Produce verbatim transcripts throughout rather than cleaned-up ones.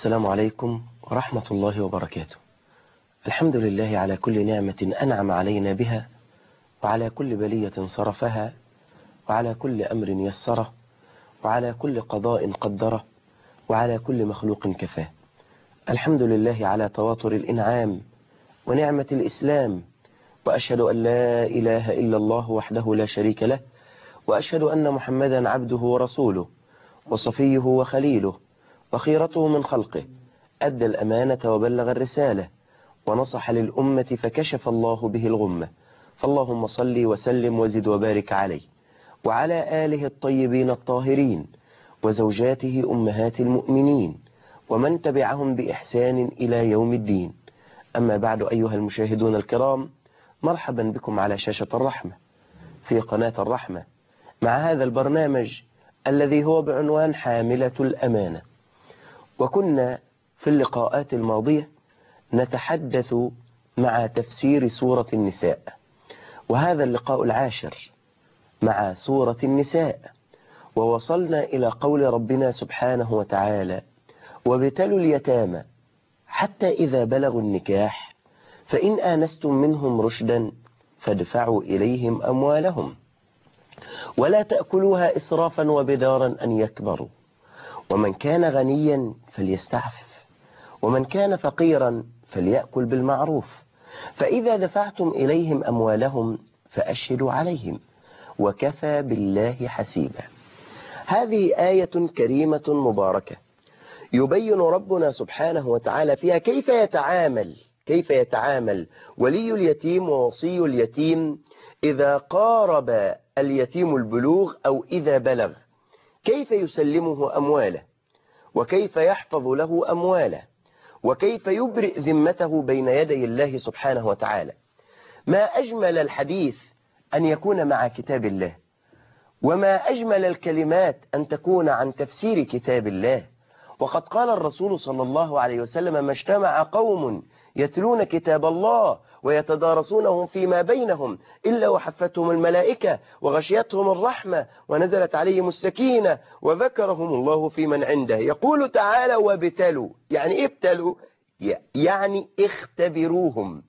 السلام عليكم ورحمة الله وبركاته. الحمد لله على كل نعمة أنعم علينا بها، وعلى كل بلية صرفها، وعلى كل أمر يسره، وعلى كل قضاء قدره، وعلى كل مخلوق كفاه. الحمد لله على تواتر الإنعام ونعمة الإسلام، وأشهد أن لا إله إلا الله وحده لا شريك له، وأشهد أن محمدا عبده ورسوله وصفيه وخليله وخيرته من خلقه، أدى الأمانة وبلغ الرسالة ونصح للأمة فكشف الله به الغمة. فاللهم صل وسلم وزد وبارك عليه وعلى آله الطيبين الطاهرين وزوجاته أمهات المؤمنين ومن تبعهم بإحسان إلى يوم الدين. أما بعد، أيها المشاهدون الكرام، مرحبا بكم على شاشة الرحمة في قناة الرحمة مع هذا البرنامج الذي هو بعنوان حاملة الأمانة. وكنا في اللقاءات الماضية نتحدث مع تفسير سورة النساء، وهذا اللقاء العاشر مع سورة النساء، ووصلنا إلى قول ربنا سبحانه وتعالى: وابتلوا اليتامى حتى إذا بلغوا النكاح فإن آنستم منهم رشدا فادفعوا إليهم أموالهم ولا تأكلوها إسرافا وبدارا أن يكبروا، ومن كان غنيا فليستعفف، ومن كان فقيرا فليأكل بالمعروف، فإذا دفعتم إليهم أموالهم فأشهدوا عليهم وكفى بالله حسيبا. هذه آية كريمة مباركة يبين ربنا سبحانه وتعالى فيها كيف يتعامل كيف يتعامل ولي اليتيم ووصي اليتيم إذا قارب اليتيم البلوغ أو إذا بلغ، كيف يسلمه أمواله، وكيف يحفظ له أمواله، وكيف يبرئ ذمته بين يدي الله سبحانه وتعالى. ما أجمل الحديث أن يكون مع كتاب الله، وما أجمل الكلمات أن تكون عن تفسير كتاب الله. وقد قال الرسول صلى الله عليه وسلم: ما اجتمع قوم يتلون كتاب الله ويتدارسونه فيما بينهم إلا وحفتهم الملائكة وغشيتهم الرحمة ونزلت عليهم السكينة وذكرهم الله في من عنده. يقول تعالى: وابتلوا. يعني إيه ابتلوا؟ يعني اختبروهم،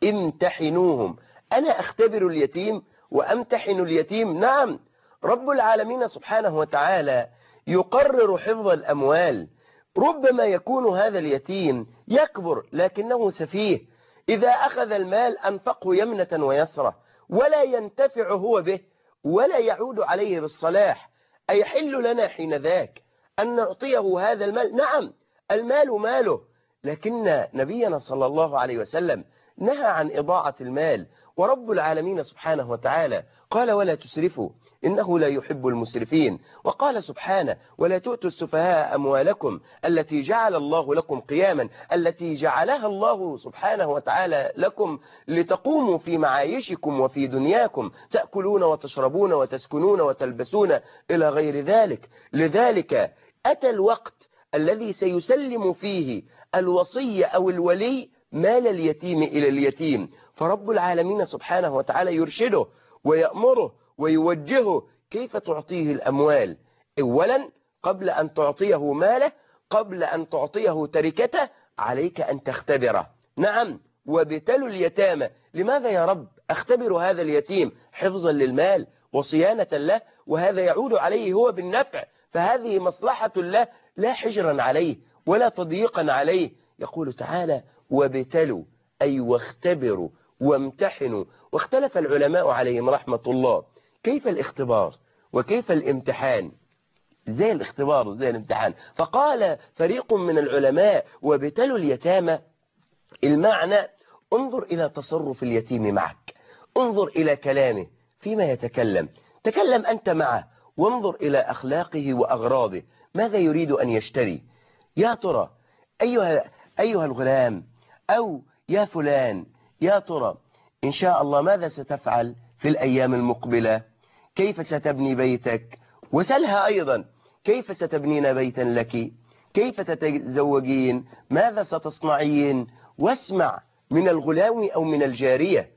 امتحنوهم. أنا أختبر اليتيم وأمتحن اليتيم؟ نعم. رب العالمين سبحانه وتعالى يقرر حفظ الأموال. ربما يكون هذا اليتيم يكبر لكنه سفيه، إذا أخذ المال أنفقه يمنة ويسرة ولا ينتفع هو به ولا يعود عليه بالصلاح. أيحل لنا حين ذاك أن نعطيه هذا المال؟ نعم، المال ماله، لكن نبينا صلى الله عليه وسلم نهى عن إضاعة المال. ورب العالمين سبحانه وتعالى قال: ولا تسرفوا إنه لا يحب المسرفين. وقال سبحانه: ولا تؤتوا السفهاء أموالكم التي جعل الله لكم قياما، التي جعلها الله سبحانه وتعالى لكم لتقوموا في معايشكم وفي دنياكم، تأكلون وتشربون وتسكنون وتلبسون إلى غير ذلك. لذلك أتى الوقت الذي سيسلم فيه الوصي أو الولي مال اليتيم إلى اليتيم، فرب العالمين سبحانه وتعالى يرشده ويأمره ويوجهه كيف تعطيه الأموال. أولا، قبل أن تعطيه ماله، قبل أن تعطيه تركته، عليك أن تختبره. نعم، وابتلوا اليتامى. لماذا يا رب أختبر هذا اليتيم؟ حفظا للمال وصيانة له، وهذا يعود عليه هو بالنفع، فهذه مصلحة له لا حجرا عليه ولا تضييقا عليه. يقول تعالى: وابتلوا، أي واختبروا وامتحنوا. واختلف العلماء عليهم رحمة الله كيف الاختبار وكيف الامتحان، زي الاختبار وزي الامتحان. فقال فريق من العلماء: وابتلوا اليتامى المعنى انظر إلى تصرف اليتيم معك، انظر إلى كلامه فيما يتكلم، تكلم أنت معه، وانظر إلى أخلاقه وأغراضه، ماذا يريد أن يشتري. يا ترى أيها, أيها الغلام أو يا فلان، يا ترى إن شاء الله ماذا ستفعل في الأيام المقبلة؟ كيف ستبني بيتك؟ وسلها أيضا: كيف ستبنين بيتا لك؟ كيف تتزوجين؟ ماذا ستصنعين؟ واسمع من الغلام أو من الجارية،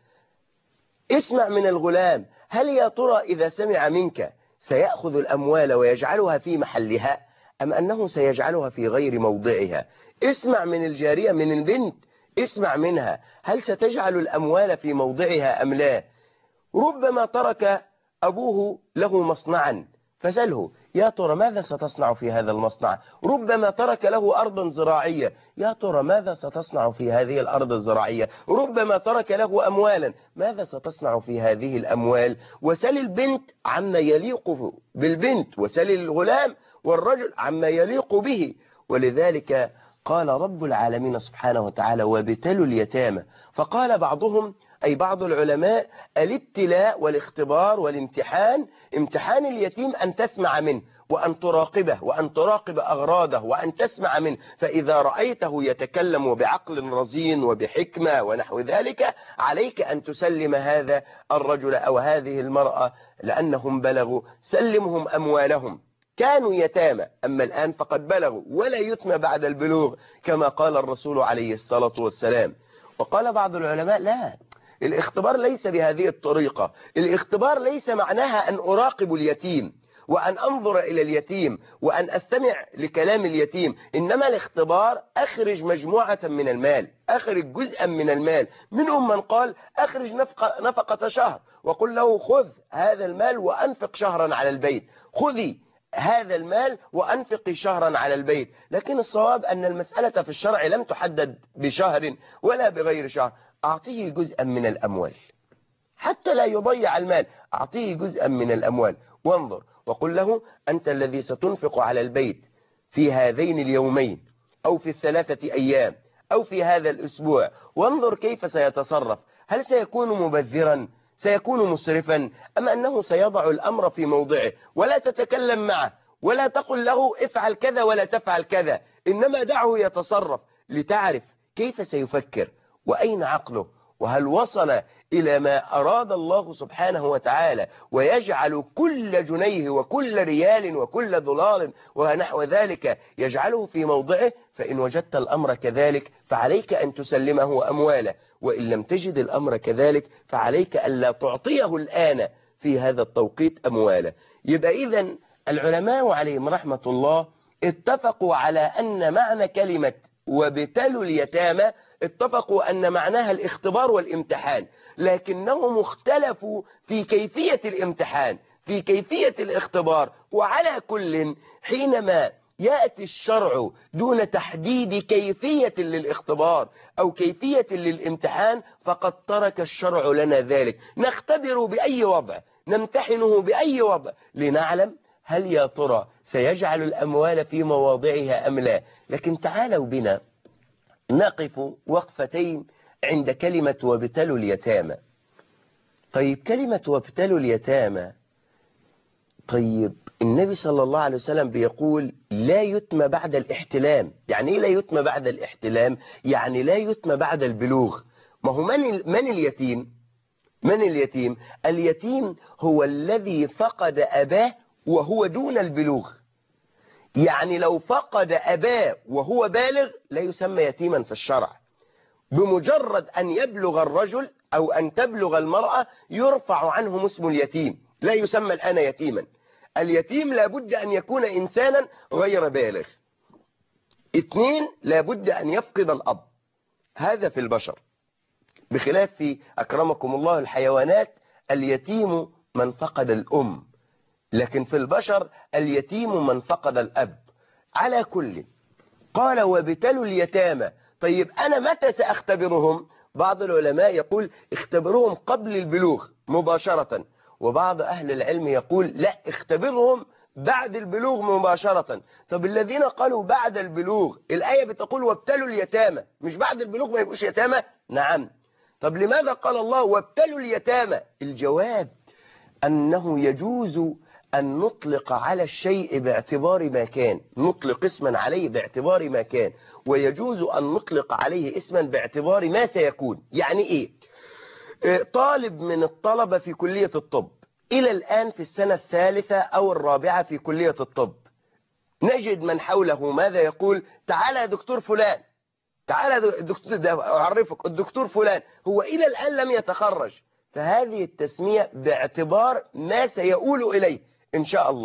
اسمع من الغلام، هل يا ترى إذا سمع منك سيأخذ الأموال ويجعلها في محلها، أم أنه سيجعلها في غير موضعها؟ اسمع من الجارية، من البنت، اسمع منها، هل ستجعل الأموال في موضعها أم لا؟ ربما ترك أبوه له مصنعا، فسأله يا ترى ماذا ستصنع في هذا المصنع؟ ربما ترك له أرضا زراعية، يا ترى ماذا ستصنع في هذه الأرض الزراعية؟ ربما ترك له أموالا، ماذا ستصنع في هذه الأموال؟ وسل البنت عما يليق بالبنت، وسل الغلام والرجل عما يليق به. ولذلك قال رب العالمين سبحانه وتعالى وابتلوا اليتامى. فقال بعضهم أي بعض العلماء الابتلاء والاختبار والامتحان، امتحان اليتيم أن تسمع منه وأن تراقبه وأن تراقب أغراضه وأن تسمع منه، فإذا رأيته يتكلم بعقل رزين وبحكمة ونحو ذلك عليك أن تسلم هذا الرجل أو هذه المرأة لأنهم بلغوا، سلمهم أموالهم، كانوا يتامى أما الآن فقد بلغوا، ولا يتم بعد البلوغ كما قال الرسول عليه الصلاة والسلام. وقال بعض العلماء لا، الاختبار ليس بهذه الطريقة، الاختبار ليس معناها أن أراقب اليتيم وأن أنظر إلى اليتيم وأن أستمع لكلام اليتيم، إنما الاختبار أخرج مجموعة من المال، أخرج جزءا من المال. منهم من قال أخرج نفقة, نفقة شهر وقل له خذ هذا المال وأنفق شهرا على البيت، خذي هذا المال وأنفق شهرا على البيت. لكن الصواب أن المسألة في الشرع لم تحدد بشهر ولا بغير شهر. أعطيه جزءا من الأموال حتى لا يضيع المال، أعطيه جزءا من الأموال وانظر، وقل له أنت الذي ستنفق على البيت في هذين اليومين أو في الثلاثة أيام أو في هذا الأسبوع، وانظر كيف سيتصرف، هل سيكون مبذرا، سيكون مسرفا، أم أنه سيضع الأمر في موضعه. ولا تتكلم معه ولا تقل له افعل كذا ولا تفعل كذا، إنما دعه يتصرف لتعرف كيف سيفكر وأين عقله، وهل وصل إلى ما أراد الله سبحانه وتعالى، ويجعل كل جنيه وكل ريال وكل دولار ونحو ذلك يجعله في موضعه. فإن وجدت الأمر كذلك فعليك أن تسلمه أمواله، وإن لم تجد الأمر كذلك فعليك ألا تعطيه الآن في هذا التوقيت أمواله. يبقى إذن العلماء عليهم رحمة الله اتفقوا على أن معنى كلمة وابتلوا اليتامى، اتفقوا أن معناها الاختبار والامتحان، لكنهم اختلفوا في كيفية الامتحان، في كيفية الاختبار. وعلى كل حينما يأتي الشرع دون تحديد كيفية للاختبار أو كيفية للامتحان فقد ترك الشرع لنا ذلك، نختبر بأي وضع، نمتحنه بأي وضع لنعلم هل يا ترى سيجعل الأموال في مواضعها أم لا. لكن تعالوا بنا نقف وقفتين عند كلمة وابتلوا اليتامى. طيب كلمة وابتلوا اليتامى، طيب النبي صلى الله عليه وسلم بيقول لا يتم بعد الاحتلام. يعني ايه لا يتم بعد الاحتلام؟ يعني لا يتم بعد البلوغ. ما هو من, من اليتيم؟ من اليتيم؟ اليتيم هو الذي فقد أباه وهو دون البلوغ. يعني لو فقد أباه وهو بالغ لا يسمى يتيما في الشرع، بمجرد أن يبلغ الرجل أو أن تبلغ المرأة يرفع عنهم اسم اليتيم، لا يسمى الآن يتيما. اليتيم لابد أن يكون إنسانا غير بالغ. اثنين، لابد أن يفقد الأب، هذا في البشر، بخلاف في أكرمكم الله الحيوانات اليتيم من فقد الأم، لكن في البشر اليتيم من فقد الأب. على كل قال وابتلوا اليتامى. طيب أنا متى سأختبرهم؟ بعض العلماء يقول اختبرهم قبل البلوغ مباشرة، وبعض أهل العلم يقول لا، اختبرهم بعد البلوغ مباشرة. طب الذين قالوا بعد البلوغ، الآية بتقول وابتلوا اليتامى، مش بعد البلوغ ما يبقوش يتامى؟ نعم. طب لماذا قال الله وابتلوا اليتامى؟ الجواب أنه يجوز أن نطلق على الشيء باعتبار ما كان، نطلق اسما عليه باعتبار ما كان، ويجوز أن نطلق عليه اسما باعتبار ما سيكون. يعني إيه؟ طالب من الطلبة في كلية الطب إلى الآن في السنة الثالثة أو الرابعة في كلية الطب، نجد من حوله ماذا يقول؟ تعالى يا دكتور فلان، تعالى دكتور، أعرفك الدكتور فلان، هو إلى الآن لم يتخرج. فهذه التسمية باعتبار ما سيقول إليه إن شاء الله،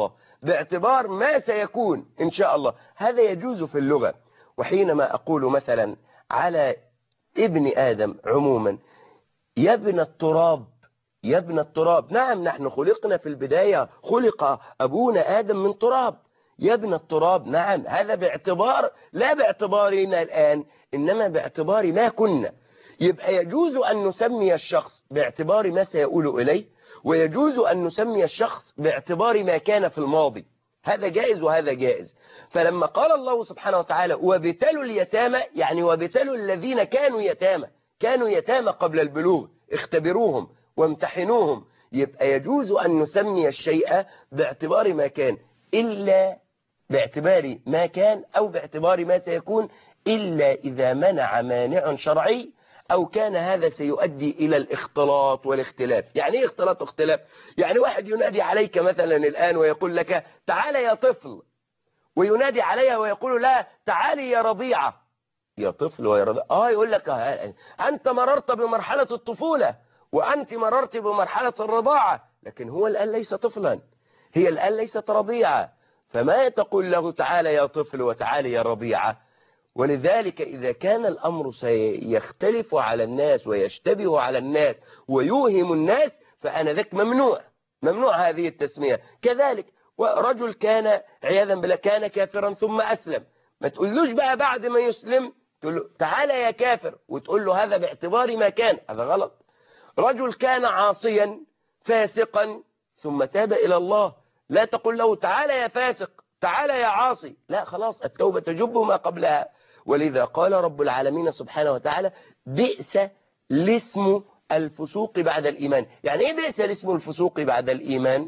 باعتبار ما سيكون إن شاء الله. هذا يجوز في اللغة. وحينما أقول مثلا على ابن آدم عموما يا ابن التراب، يا ابن التراب، نعم نحن خلقنا في البداية، خلق أبونا آدم من تراب، يا ابن التراب، نعم، هذا باعتبار لا باعتبارنا الآن، إنما باعتبار ما كنا. يبقى يجوز أن نسمي الشخص باعتبار ما سيقول إليه، ويجوز أن نسمي الشخص باعتبار ما كان في الماضي. هذا جائز وهذا جائز. فلما قال الله سبحانه وتعالى وابتلوا اليتامى، يعني وابتلوا الذين كانوا يتامى، كانوا يتامى قبل البلوغ، اختبروهم وامتحنوهم، يبقى يجوز أن نسمي الشيء باعتبار ما كان، إلا باعتبار ما كان أو باعتبار ما سيكون، إلا إذا منع مانع شرعي أو كان هذا سيؤدي إلى الاختلاط والاختلاف. يعني إيه اختلاط واختلاف؟ يعني واحد ينادي عليك مثلا الآن ويقول لك تعال يا طفل، وينادي عليها ويقول لا تعالي يا رضيعة. يا طفل ويا رضيعة، آه يقول لك أنت مررت بمرحلة الطفولة وأنت مررت بمرحلة الرضاعة، لكن هو الآن ليس طفلا، هي الآن ليست رضيعة، فما تقول له تعالى يا طفل وتعالي يا رضيعة. ولذلك إذا كان الأمر سيختلف على الناس ويشتبه على الناس ويوهم الناس، فأنا ذاك ممنوع، ممنوع هذه التسمية. كذلك ورجل كان عياذا بالله كان كافرا ثم أسلم، ما تقولوش بقى بعد ما يسلم تقول له تعالى يا كافر وتقول له هذا باعتبار ما كان، هذا غلط. رجل كان عاصيا فاسقا ثم تاب إلى الله، لا تقول له تعالى يا فاسق، تعالى يا عاصي، لا، خلاص التوبة تجب ما قبلها. ولذا قال رب العالمين سبحانه وتعالى بئس الاسم الفسوق بعد الإيمان. يعني ايه بئس الاسم الفسوق بعد الإيمان؟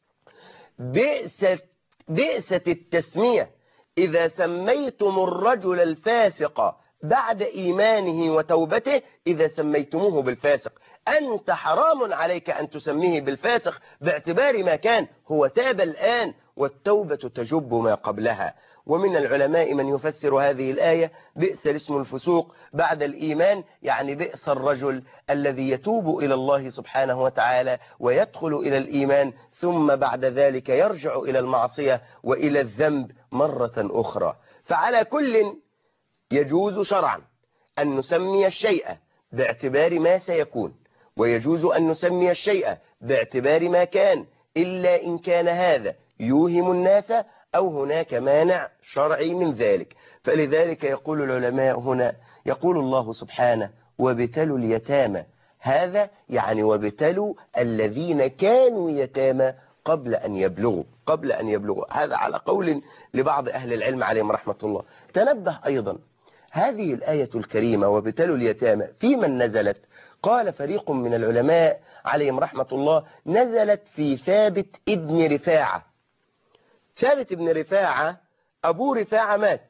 بئس بئست التسمية إذا سميتم الرجل الفاسق بعد إيمانه وتوبته، إذا سميتموه بالفاسق، أنت حرام عليك أن تسميه بالفاسق باعتبار ما كان، هو تاب الآن والتوبة تجب ما قبلها. ومن العلماء من يفسر هذه الآية بئس الاسم الفسوق بعد الإيمان، يعني بئس الرجل الذي يتوب إلى الله سبحانه وتعالى ويدخل إلى الإيمان ثم بعد ذلك يرجع إلى المعصية وإلى الذنب مرة أخرى. فعلى كل يجوز شرعا أن نسمي الشيء باعتبار ما سيكون، ويجوز أن نسمي الشيء باعتبار ما كان، إلا إن كان هذا يوهم الناس أو هناك مانع شرعي من ذلك. فلذلك يقول العلماء هنا، يقول الله سبحانه وابتلوا اليتامى، هذا يعني وابتلوا الذين كانوا يتامى قبل أن يبلغوا، قبل أن يبلغوا، هذا على قول لبعض أهل العلم عليهم رحمة الله. تنبه أيضا هذه الآية الكريمة وابتلوا اليتامى في من نزلت؟ قال فريق من العلماء عليهم رحمة الله نزلت في ثابت ابن رفاعة. ثابت ابن رفاعة أبو رفاعة مات،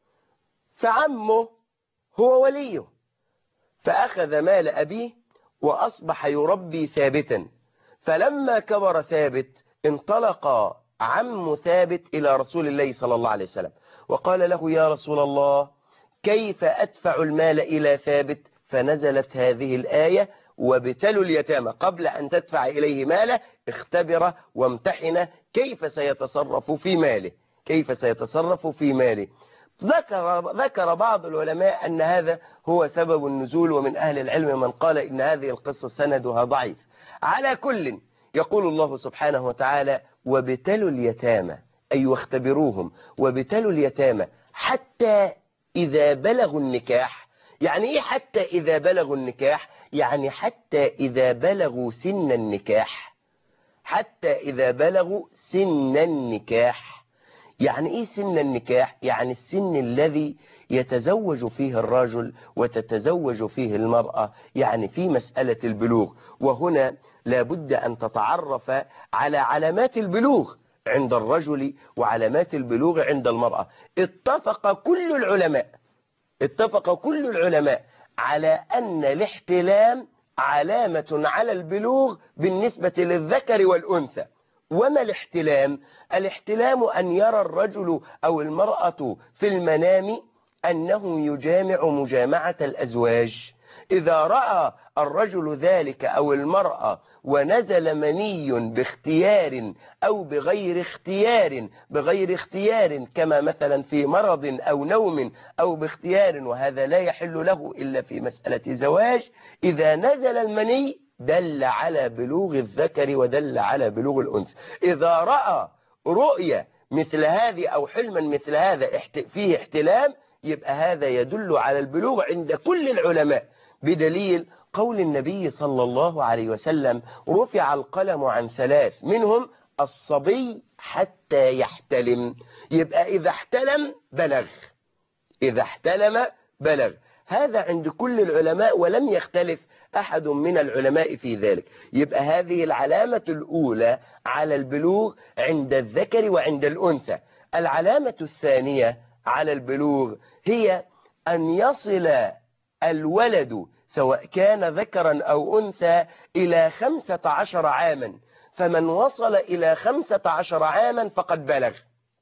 فعمه هو وليه، فأخذ مال أبيه وأصبح يربي ثابتا. فلما كبر ثابت انطلق عم ثابت إلى رسول الله صلى الله عليه وسلم وقال له يا رسول الله كيف أدفع المال إلى ثابت؟ فنزلت هذه الآية وابتلوا اليتامى، قبل أن تدفع إليه ماله اختبره وامتحنه كيف سيتصرف في ماله، كيف سيتصرف في ماله. ذكر ذكر بعض العلماء أن هذا هو سبب النزول، ومن أهل العلم من قال إن هذه القصة سندها ضعيف. على كل يقول الله سبحانه وتعالى وابتلوا اليتامى، أي واختبروهم، وابتلوا اليتامى حتى إذا بلغوا النكاح. يعني إيه حتى إذا بلغوا النكاح؟ يعني حتى إذا بلغوا سن النكاح، حتى إذا بلغوا سن النكاح. يعني إيه سن النكاح؟ يعني السن الذي يتزوج فيه الرجل وتتزوج فيه المرأة، يعني في مسألة البلوغ. وهنا لابد أن تتعرف على علامات البلوغ عند الرجل وعلامات البلوغ عند المرأة. اتفق كل العلماء اتفق كل العلماء على أن الاحتلام علامة على البلوغ بالنسبة للذكر والأنثى. وما الاحتلام؟ الاحتلام أن يرى الرجل أو المرأة في المنام أنه يجامع مجامعة الأزواج. إذا رأى الرجل ذلك أو المرأة ونزل مني باختيار أو بغير اختيار بغير اختيار كما مثلا في مرض أو نوم أو باختيار، وهذا لا يحل له إلا في مسألة زواج، إذا نزل المني دل على بلوغ الذكر ودل على بلوغ الأنثى. إذا رأى رؤية مثل هذه أو حلما مثل هذا فيه احتلام، يبقى هذا يدل على البلوغ عند كل العلماء، بدليل قول النبي صلى الله عليه وسلم: رفع القلم عن ثلاث، منهم الصبي حتى يحتلم. يبقى إذا احتلم بلغ، إذا احتلم بلغ. هذا عند كل العلماء ولم يختلف أحد من العلماء في ذلك. يبقى هذه العلامة الأولى على البلوغ عند الذكر وعند الأنثى. العلامة الثانية على البلوغ هي أن يصل الولد سواء كان ذكرا أو أنثى إلى خمسة عشر عاما، فمن وصل إلى خمسة عشر عاما فقد بلغ.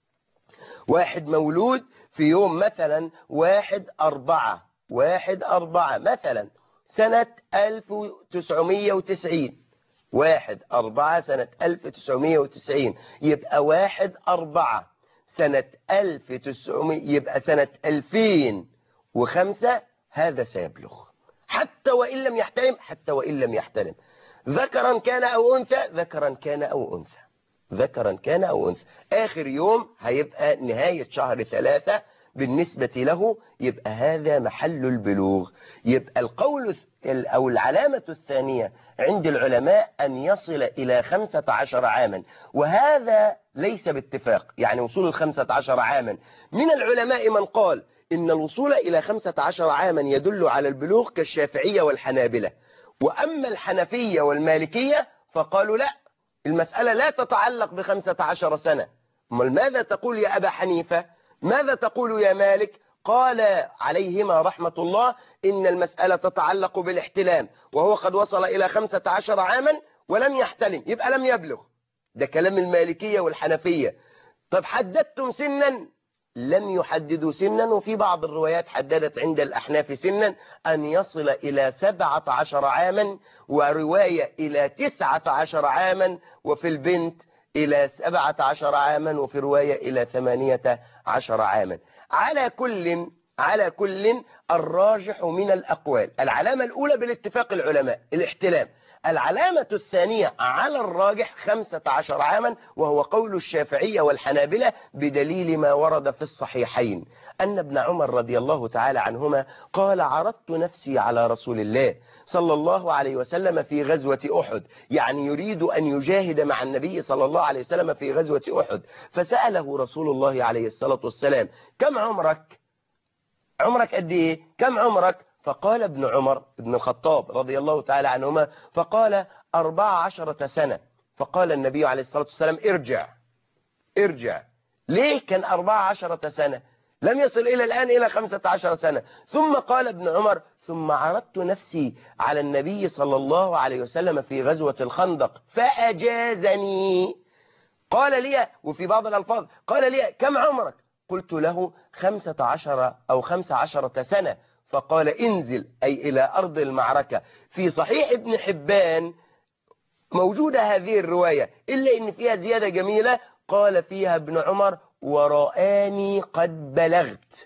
واحد مولود في يوم مثلا واحد أربعة واحد أربعة مثلا سنة ألف وتسعمية وتسعين، واحد أربعة سنة ألف وتسعمية وتسعين، يبقى واحد أربعة سنة ألف وتسعمية، يبقى سنة ألفين وخمسة، هذا سيبلغ حتى وإن لم يحتلم، حتى وإن لم يحتلم، ذكرا كان أو أنثى، ذكرا كان أو أنثى، ذكرا كان أو أنثى. آخر يوم هيبقى نهاية شهر ثلاثة بالنسبة له، يبقى هذا محل البلوغ. يبقى القول أو العلامة الثانية عند العلماء أن يصل إلى خمسة عشر عاما، وهذا ليس باتفاق، يعني وصول الخمسة عشر عاما من العلماء من قال إن الوصول إلى خمسة عشر عاما يدل على البلوغ كالشافعية والحنابلة، وأما الحنفية والمالكية فقالوا لا، المسألة لا تتعلق بخمسة عشر سنة. ماذا تقول يا أبا حنيفة؟ ماذا تقول يا مالك؟ قال عليهما رحمة الله إن المسألة تتعلق بالاحتلام، وهو قد وصل إلى خمسة عشر عاما ولم يحتلم، يبقى لم يبلغ. ده كلام المالكية والحنفية. طب حددتم سنا؟ لم يحددوا سنا، وفي بعض الروايات حددت عند الأحناف سنا أن يصل إلى سبعة عشر عاما، ورواية إلى تسعة عشر عاما، وفي البنت إلى سبعة عشر عاما، وفي رواية إلى ثمانية عشر عاما. على كل على كل الراجح من الأقوال، العلامة الأولى بالاتفاق العلماء الاحتلام، العلامة الثانية على الراجح خمسة عشر عاما، وهو قول الشافعية والحنابلة بدليل ما ورد في الصحيحين أن ابن عمر رضي الله تعالى عنهما قال: عرضت نفسي على رسول الله صلى الله عليه وسلم في غزوة أحد، يعني يريد أن يجاهد مع النبي صلى الله عليه وسلم في غزوة أحد، فسأله رسول الله عليه الصلاة والسلام: كم عمرك؟ عمرك قد إيه؟ كم عمرك؟ فقال ابن عمر ابن الخطاب رضي الله تعالى عنهما، فقال: أربع عشرة سنة. فقال النبي عليه الصلاة والسلام: ارجع ارجع. ليه كان أربع عشرة سنة؟ لم يصل إلى الآن إلى خمسة عشر سنة. ثم قال ابن عمر: ثم عرضت نفسي على النبي صلى الله عليه وسلم في غزوة الخندق فأجازني. قال لي، وفي بعض الألفاظ قال لي: كم عمرك؟ قلت له: خمسة عشر أو خمس عشرة سنة. فقال: انزل، أي إلى أرض المعركة. في صحيح ابن حبان موجودة هذه الرواية، إلا إن فيها زيادة جميلة، قال فيها ابن عمر: ورآني قد بلغت،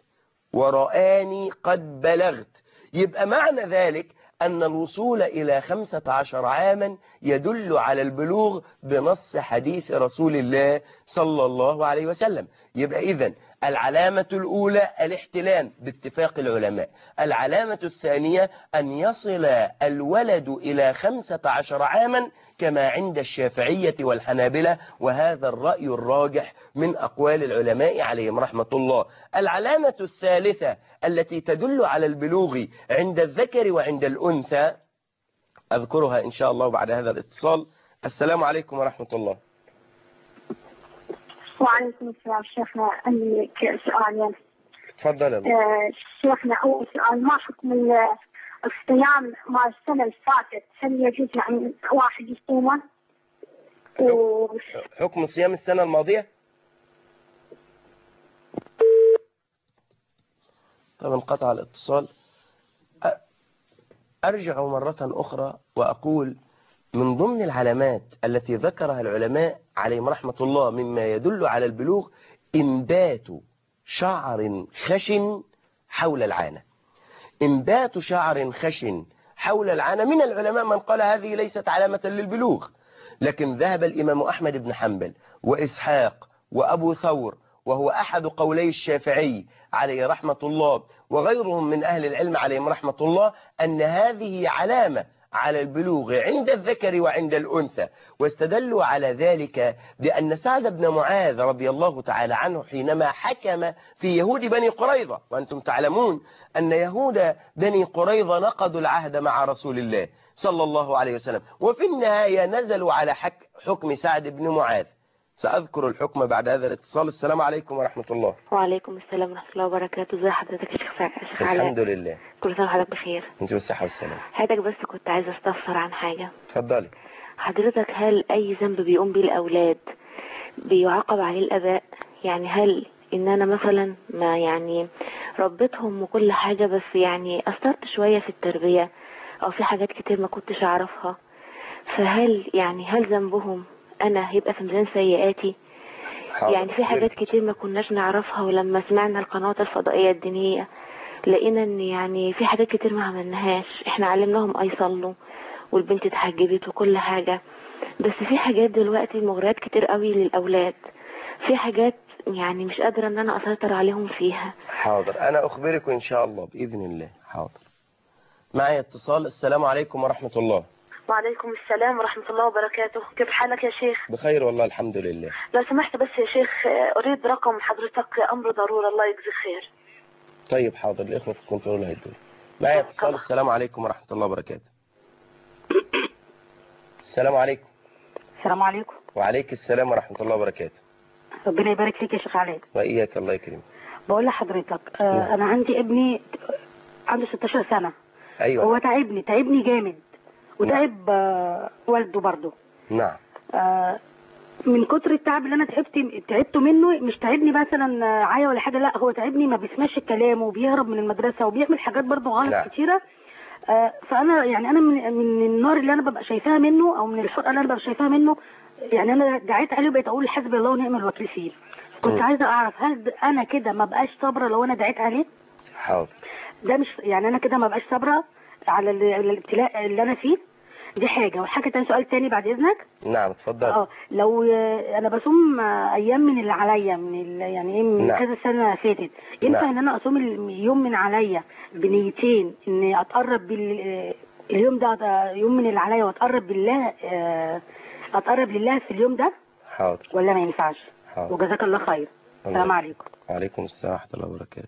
ورآني قد بلغت. يبقى معنى ذلك أن الوصول إلى خمسة عشر عاما يدل على البلوغ بنص حديث رسول الله صلى الله عليه وسلم. يبقى إذن العلامة الأولى الاحتلام باتفاق العلماء، العلامة الثانية أن يصل الولد إلى خمسة عشر عاما كما عند الشافعية والحنابلة، وهذا الرأي الراجح من أقوال العلماء عليهم رحمة الله. العلامة الثالثة التي تدل على البلوغ عند الذكر وعند الأنثى أذكرها إن شاء الله بعد هذا الاتصال. السلام عليكم ورحمة الله. وعليكم السلام. شيخنا عندي سؤالين. تفضل. آه شيخنا، أول سؤال: ما حكم الصيام مع السنة اللي فاتت؟ هل يجوز يعني واحد يصومه؟ و... حكم صيام السنة الماضية؟ طب انقطع الاتصال. أرجع مرة أخرى وأقول من ضمن العلامات التي ذكرها العلماء عليهم رحمة الله مما يدل على البلوغ إنبات شعر خشن حول العانة. إنبات شعر خشن حول العانة، من العلماء من قال هذه ليست علامة للبلوغ، لكن ذهب الإمام أحمد بن حنبل وإسحاق وأبو ثور، وهو أحد قولي الشافعي عليه رحمة الله وغيرهم من أهل العلم عليهم رحمة الله، أن هذه علامة على البلوغ عند الذكر وعند الأنثى. واستدلوا على ذلك بأن سعد بن معاذ رضي الله تعالى عنه حينما حكم في يهود بني قريظة، وأنتم تعلمون أن يهود بني قريظة نقضوا العهد مع رسول الله صلى الله عليه وسلم، وفي النهاية نزلوا على حكم سعد بن معاذ. سأذكر الحكم بعد هذا الاتصال. السلام عليكم ورحمة الله. وعليكم السلام ورحمة الله وبركاته. ازي حضرتك يا شيخ شيخ علاء؟ الحمد لله. كل سنة وحضرتك بخير. انت بالصحة والسلام. حضرتك بس كنت عايزة استفسر عن حاجة. اتفضلي. حضرتك هل أي ذنب بيقوم بيه الأولاد بيعاقب عليه الآباء؟ يعني هل إن أنا مثلا ما يعني ربيتهم وكل حاجة، بس يعني أثرت شوية في التربية أو في حاجات كتير ما كنتش أعرفها، فهل يعني هل ذنبهم أنا هيبقى في ميزان سيئاتي؟ يعني في حاجات كتير ما كناش نعرفها، ولما سمعنا القنوات الفضائية الدينية لقينا ان يعني في حاجات كتير ما عملناهاش. احنا علمناهم اي صلوا والبنت اتحجبت وكل حاجة، بس في حاجات دلوقتي مغريات كتير قوي للأولاد، في حاجات يعني مش قادرة ان انا اسيطر عليهم فيها. حاضر، انا اخبركم ان شاء الله بإذن الله. حاضر. معي اتصال. السلام عليكم ورحمة الله. وعليكم السلام ورحمة الله وبركاته. كيف حالك يا شيخ؟ بخير والله الحمد لله. لو سمحت بس يا شيخ أريد رقم حضرتك، أمر ضرورة، الله يجزيك خير. طيب حاضر، الإخوة في الكنترول هيدوا. معي اتصال. السلام عليكم ورحمة الله وبركاته. السلام عليكم. السلام عليكم. وعليك السلام ورحمة الله وبركاته. ربنا يبارك فيك يا شيخ علاء. وإياك، الله يكرمك. بقول لحضرتك آه أنا عندي ابني عنده ستاشر سنة. أيوة. هو تعبني تعبني جامد وتعب آه والده برضه. نعم. آه من كتر التعب اللي انا تعبت تعبته منه، مش تعبني مثلا عيا ولا حاجه، لا هو تعبني ما بيسمعش الكلام وبيهرب من المدرسه وبيعمل حاجات برضه غلط لا. كتيره. آه فانا يعني انا من, من النار اللي انا ببقى شايفاها منه، او من الحرقه اللي انا ببقى شايفاها منه، يعني انا دعيت عليه وبقيت اقول حسبي الله ونعم الوكيل فيه. كنت م. عايزه اعرف هل انا كده ما بقاش صابره لو انا دعيت عليه؟ حاضر. ده مش يعني انا كده ما بقاش صابره على الابتلاء اللي انا فيه؟ دي حاجة. والحاجة تاني، سؤال تاني بعد إذنك. نعم اتفضل. اه لو أنا بصوم أيام من اللي عليا، من ال... يعني إيه من نعم. كذا سنة فاتت، ينفع نعم. إن أنا أصوم اليوم من عليا بنيتين إني أتقرب بال... اليوم ده يوم من اللي عليا وأتقرب بالله، أتقرب لله في اليوم ده؟ حاضر. ولا ما ينفعش؟ حاضر. وجزاك الله خير. السلام عليكم. وعليكم السلام ورحمة الله وبركاته.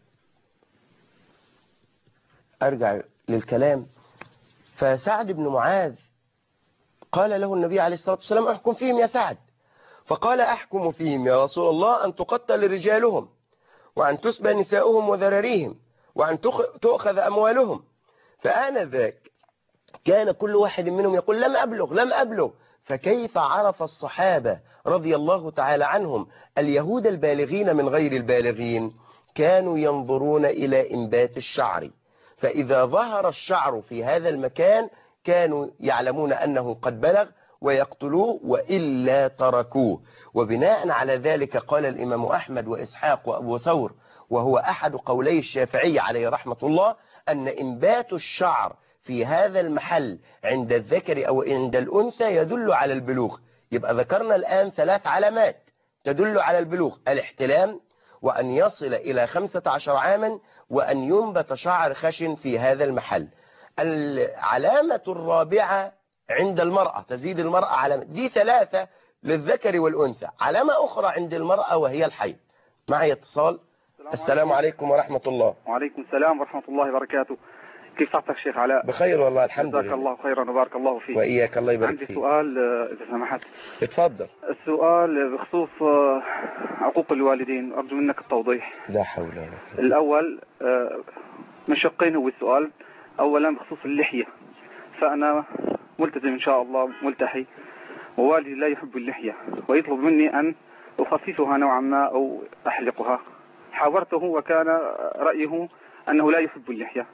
أرجع للكلام. فسعد بن معاذ قال له النبي عليه الصلاة والسلام احكم فيهم يا سعد. فقال احكم فيهم يا رسول الله أن تقتل رجالهم، وأن تسبى نساؤهم وذراريهم، وأن تؤخذ أموالهم. فآنذاك كان كل واحد منهم يقول لم أبلغ لم أبلغ. فكيف عرف الصحابة رضي الله تعالى عنهم اليهود البالغين من غير البالغين؟ كانوا ينظرون إلى إنبات الشعر، فإذا ظهر الشعر في هذا المكان كانوا يعلمون أنه قد بلغ ويقتلوه، وإلا تركوه. وبناء على ذلك قال الإمام أحمد وإسحاق وأبو ثور، وهو أحد قولي الشافعي عليه رحمة الله، أن إنبات الشعر في هذا المحل عند الذكر أو عند الأنثى يدل على البلوغ. يبقى ذكرنا الآن ثلاث علامات تدل على البلوغ: الاحتلام، وأن يصل إلى خمسة عشر عاما، وأن ينبت شعر خشن في هذا المحل. العلامة الرابعة عند المرأة، تزيد المرأة علامة. دي ثلاثة للذكر والأنثى. علامة أخرى عند المرأة وهي الحيض. معي اتصال. السلام عليكم ورحمة الله. وعليكم السلام ورحمة الله وبركاته. كيف صحتك شيخ علاء؟ بخير والله الحمد لله. جزاك الله خيرا وبارك الله فيك. وإياك، الله يبارك فيك. عندي سؤال إذا سمحت. اتفضل. السؤال بخصوص عقوق الوالدين، أرجو منك التوضيح. لا حول ولا قوة. الأول من شقين هو السؤال. أولا بخصوص اللحية، فأنا ملتزم إن شاء الله ملتحي، ووالدي لا يحب اللحية ويطلب مني أن أخففها نوعا ما أو أحلقها. حاورته وكان رأيه أنه لا يحب اللحية.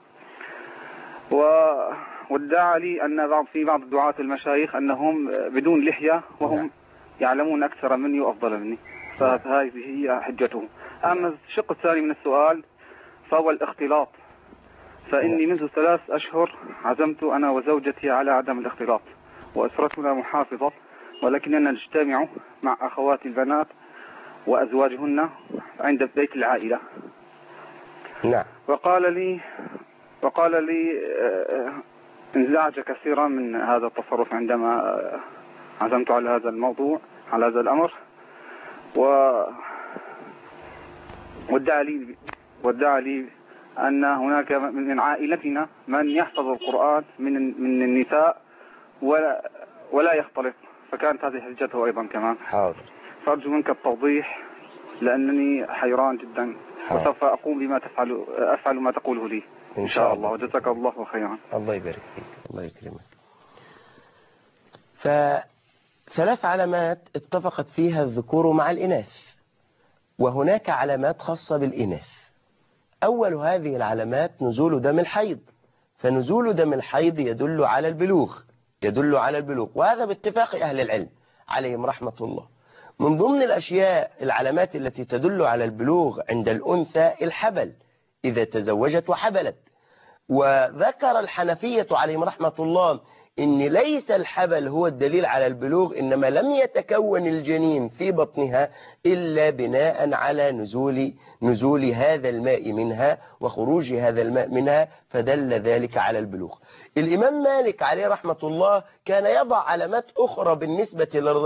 وادعى لي أن في بعض الدعاة المشايخ أنهم بدون لحية وهم يعلمون أكثر مني وأفضل مني، فهذه هي حجتهم. أما الشق الثاني من السؤال فهو الاختلاط، فإني منذ ثلاث أشهر عزمت أنا وزوجتي على عدم الاختلاط، وأسرتنا محافظة، ولكننا نجتمع مع أخوات البنات وأزواجهن عند بيت العائلة. نعم. وقال لي وقال لي انزعج كثيرا من هذا التصرف عندما عزمت على هذا الموضوع، على هذا الأمر، و وادعى لي وادعى لي أن هناك من عائلتنا من يحفظ القرآن من من النساء ولا ولا يختلط، فكانت هذه حجته أيضا كمان. حاضر. فأرجو منك التوضيح لأنني حيران جدا، حاضر. وسوف أقوم بما تفعل أفعل ما تقوله لي إن شاء الله. وجزاك الله خيرا. الله يبارك فيك، الله يكرمك. فثلاث علامات اتفقت فيها الذكور مع الإناث، وهناك علامات خاصة بالإناث. أول هذه العلامات نزول دم الحيض، فنزول دم الحيض يدل على البلوغ، يدل على البلوغ، وهذا باتفاق أهل العلم عليهم رحمة الله. من ضمن الأشياء العلامات التي تدل على البلوغ عند الأنثى الحبل، إذا تزوجت وحبلت. وذكر الحنفية عليهم رحمة الله إن ليس الحبل هو الدليل على البلوغ، إنما لم يتكون الجنين في بطنها إلا بناء على نزول نزول هذا الماء منها وخروج هذا الماء منها، فدل ذلك على البلوغ. الإمام مالك عليه رحمة الله كان يضع علامات أخرى بالنسبة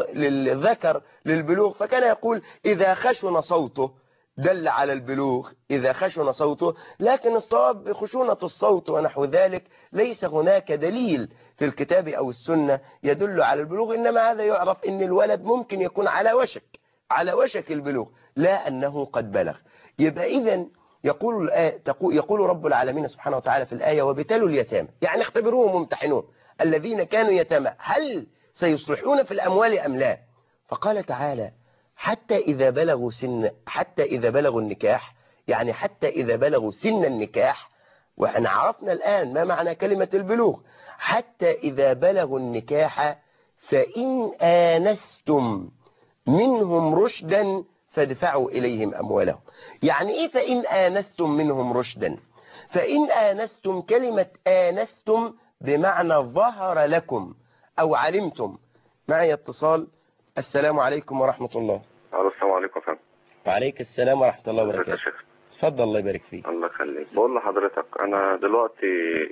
للذكر للبلوغ، فكان يقول إذا خشن صوته دل على البلوغ، إذا خشن صوته، لكن الصواب بخشونة الصوت ونحو ذلك ليس هناك دليل في الكتاب أو السنة يدل على البلوغ، إنما هذا يعرف إن الولد ممكن يكون على وشك على وشك البلوغ، لا أنه قد بلغ. يبقى إذن يقول الآية يقول رب العالمين سبحانه وتعالى في الآية وابتلوا اليتامى، يعني اختبروهم وامتحنوهم الذين كانوا يتامى هل سيصلحون في الأموال أم لا. فقال تعالى حتى إذا بلغوا سن حتى إذا بلغوا النكاح، يعني حتى إذا بلغوا سن النكاح. وإحنا عرفنا الآن ما معنى كلمة البلوغ. حتى إذا بلغوا النكاح فإن آنستم منهم رشدا فادفعوا إليهم أموالهم. يعني إيه فإن آنستم منهم رشدا؟ فإن آنستم، كلمة آنستم بمعنى ظهر لكم أو علمتم. معي اتصال. السلام عليكم ورحمة الله. السلام عليكم فندم. وعليك السلام ورحمة الله وبركاته. تفضل الله يبارك فيك. الله يخليك. بقول لحضرتك أنا دلوقتي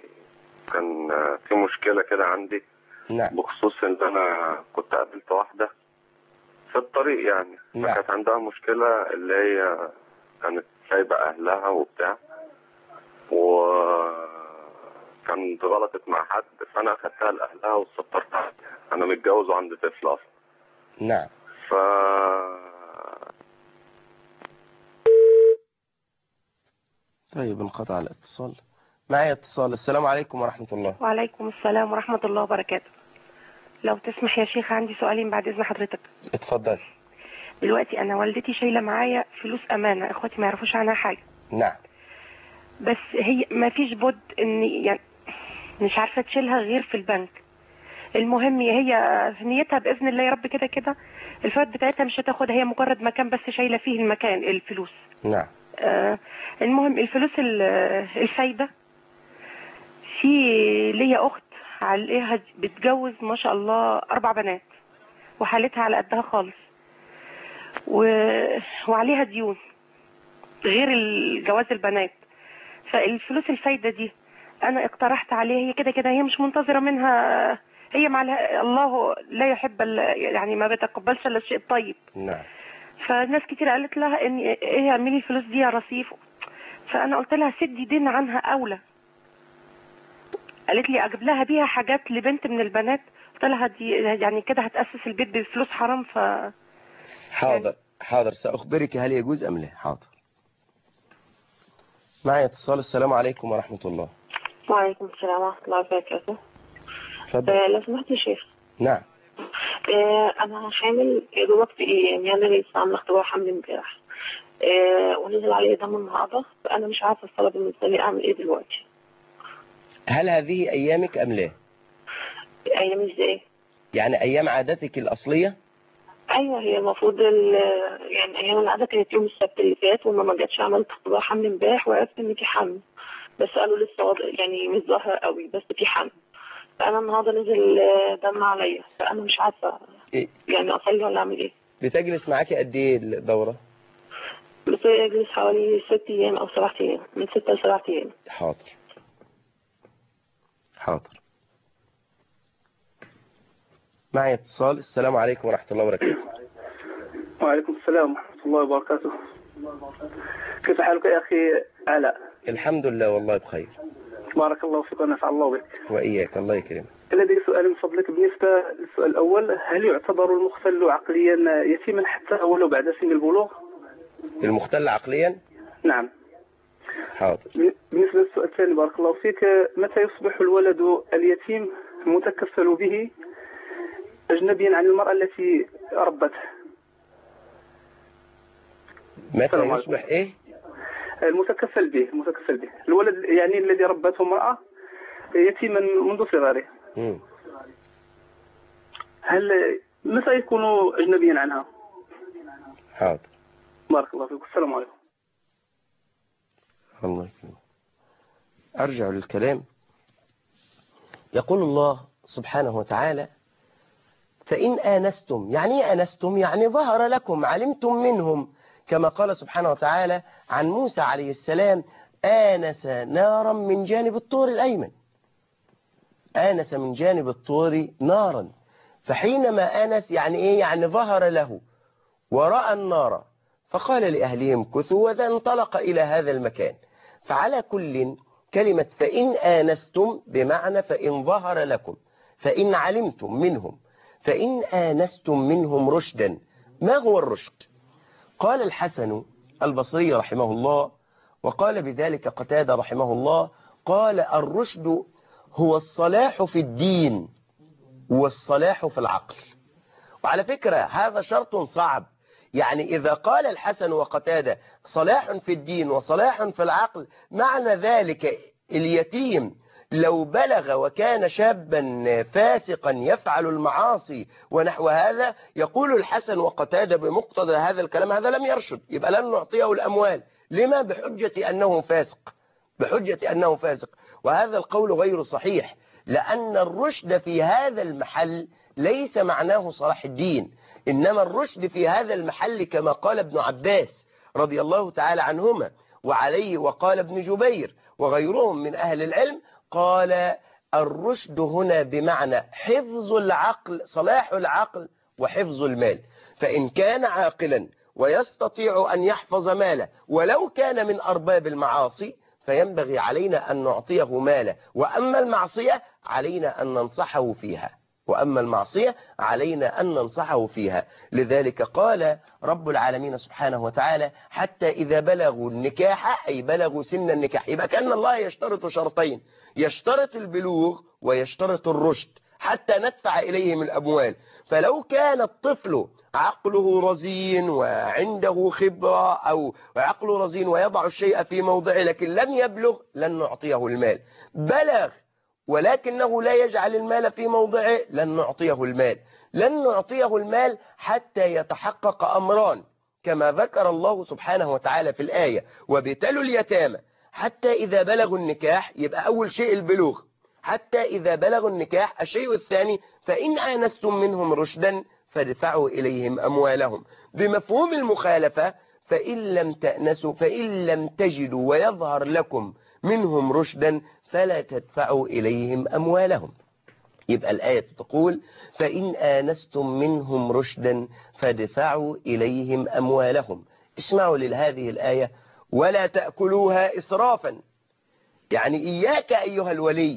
كان في مشكلة كده عندي. نعم. بخصوص إن أنا كنت قابلت واحدة في الطريق يعني. نعم. كانت عندها مشكلة اللي هي كانت سايبة أهلها وبتاع، وكانت غلطت مع حد، فأنا أخدتها لأهلها وسطرتها. أنا متجوز وعندي طفل أصلا. نعم. ف طيب انقطع الاتصال. معي اتصال. السلام عليكم ورحمة الله. وعليكم السلام ورحمة الله وبركاته. لو تسمح يا شيخ عندي سؤالين بعد إذن حضرتك. اتفضل. دلوقتي أنا والدتي شايلة معايا فلوس أمانة، إخواتي ما يعرفوش عنها حاجة. نعم. بس هي ما فيش بد إن يعني مش عارفة تشيلها غير في البنك. المهم هي نيتها بإذن الله يا رب كده كده الفوائد بتاعتها مش هتاخدها، هي مجرد مكان بس شايلة فيه المكان الفلوس. نعم. آه المهم الفلوس الفايدة، في ليا أخت عليها بتجوز ما شاء الله أربع بنات وحالتها على قدها خالص، و... وعليها ديون غير الجواز البنات. فالفلوس الفايدة دي أنا اقترحت عليها، هي كده كده هي مش منتظرة منها، هي مع الله لا يحب يعني ما بيتقبلش الا الشيء الطيب. نعم. فناس كتير قالت لها ان ايه اعملي الفلوس دي يا رصيف، فانا قلت لها سدي دين عنها اولى. قالت لي اجيب لها بيها حاجات لبنت من البنات، قلت لها دي يعني كده هتاسس البيت بفلوس حرام. ف حاضر يعني... حاضر ساخبرك هل يجوز ام لا. حاضر. معي اتصال. السلام عليكم ورحمة الله. وعليكم السلام ورحمة الله وبركاته. تفضل. لو سمحت يا شيخ. نعم. آه انا حامل دلوقتي، يعني انا لسه عامله اختبار حمل امبارح. آه ونزل عليه دم النهارده، فانا مش عارفه الصلاه بالنسبه لي اعمل ايه دلوقتي. هل هذه ايامك ام لا؟ ايام ازاي؟ يعني ايام عادتك الاصليه؟ ايوه هي المفروض يعني ايام العاده كانت يوم السبت اللي فات، وما ما جاتش عملت اختبار حمل امبارح وعرفت ان في حمل، بس قالوا لسه وضع يعني مش ظاهر قوي بس في حمل. فانا النهارده نزل دم عليا، فانا مش عارفه إيه؟ يعني اصلي ولا اعمل ايه. بتجلس معاكي قد ايه الدوره؟ بتجلس حوالي ست ايام او سبع ايام، من ستة لسبع ايام. حاضر حاضر. معي اتصال. السلام عليكم ورحمه الله وبركاته. وعليكم السلام ورحمه الله وبركاته. كيف حالك يا اخي علاء؟ الحمد لله والله بخير. بارك الله فيك ونفع الله بك. واياك الله يكرمك. لدي سؤال من فضلك بالنسبه للسؤال الاول، هل يعتبر المختل عقليا يتيما حتى ولو بعد سن البلوغ؟ المختل عقليا؟ نعم. حاضر. بالنسبه للسؤال الثاني بارك الله فيك، متى يصبح الولد اليتيم متكفل به اجنبيا عن المراه التي ربته؟ متى يصبح ايه؟ المتكفل به المتكفل به الولد يعني الذي ربته امرأة يتيما منذ صغره. امم هل متى يكون اجنبيا عنها؟ حاضر. بارك الله فيك. السلام عليكم. الله يكرمك. ارجع للكلام. يقول الله سبحانه وتعالى: فإن آنستم. يعني ايه آنستم؟ يعني ظهر لكم، علمتم منهم، كما قال سبحانه وتعالى عن موسى عليه السلام: آنس نارا من جانب الطور الأيمن. آنس من جانب الطور نارا، فحينما آنس يعني إيه؟ يعني ظهر له ورأى النار فقال لأهلهم كثوا، وذا انطلق إلى هذا المكان. فعلى كل كلمة فإن آنستم بمعنى فإن ظهر لكم، فإن علمتم منهم، فإن آنستم منهم رشدا. ما هو الرشد؟ قال الحسن البصري رحمه الله، وقال بذلك قتادة رحمه الله، قال: الرشد هو الصلاح في الدين والصلاح في العقل. وعلى فكرة هذا شرط صعب، يعني إذا قال الحسن وقتادة صلاح في الدين وصلاح في العقل، معنى ذلك اليتيم لو بلغ وكان شابا فاسقا يفعل المعاصي ونحو هذا، يقول الحسن وقتادة بمقتضى هذا الكلام هذا لم يرشد، يبقى لن نعطيه الأموال. لما؟ بحجة أنه فاسق، بحجة أنه فاسق. وهذا القول غير صحيح، لأن الرشد في هذا المحل ليس معناه صلاح الدين، إنما الرشد في هذا المحل كما قال ابن عباس رضي الله تعالى عنهما وعليه، وقال ابن جبير وغيرهم من أهل العلم، قال: الرشد هنا بمعنى حفظ العقل، صلاح العقل وحفظ المال. فإن كان عاقلا ويستطيع أن يحفظ ماله ولو كان من أرباب المعاصي، فينبغي علينا أن نعطيه ماله. وأما المعصية علينا أن ننصحه فيها، وأما المعصية علينا أن ننصحه فيها. لذلك قال رب العالمين سبحانه وتعالى: حتى إذا بلغوا النكاح، أي بلغوا سن النكاح. يبقى كأن الله يشترط شرطين، يشترط البلوغ ويشترط الرشد حتى ندفع إليهم الأموال. فلو كان الطفل عقله رزين وعنده خبرة، أو عقله رزين ويضع الشيء في موضعه لكن لم يبلغ، لن نعطيه المال. بلغ ولكنه لا يجعل المال في موضعه، لن نعطيه المال. لن نعطيه المال حتى يتحقق أمران كما ذكر الله سبحانه وتعالى في الآية: وابتلوا اليتامى حتى إذا بلغوا النكاح. يبقى أول شيء البلوغ، حتى إذا بلغوا النكاح. الشيء الثاني: فإن آنستم منهم رشدا فادفعوا إليهم أموالهم. بمفهوم المخالفة: فإن لم تأنسوا، فإن لم تجدوا ويظهر لكم منهم رشدا فلا تدفعوا إليهم أموالهم. يبقى الآية تقول: فإن آنستم منهم رشدا فادفعوا إليهم أموالهم. اسمعوا لهذه الآية: ولا تأكلوها إسرافا. يعني إياك أيها الولي،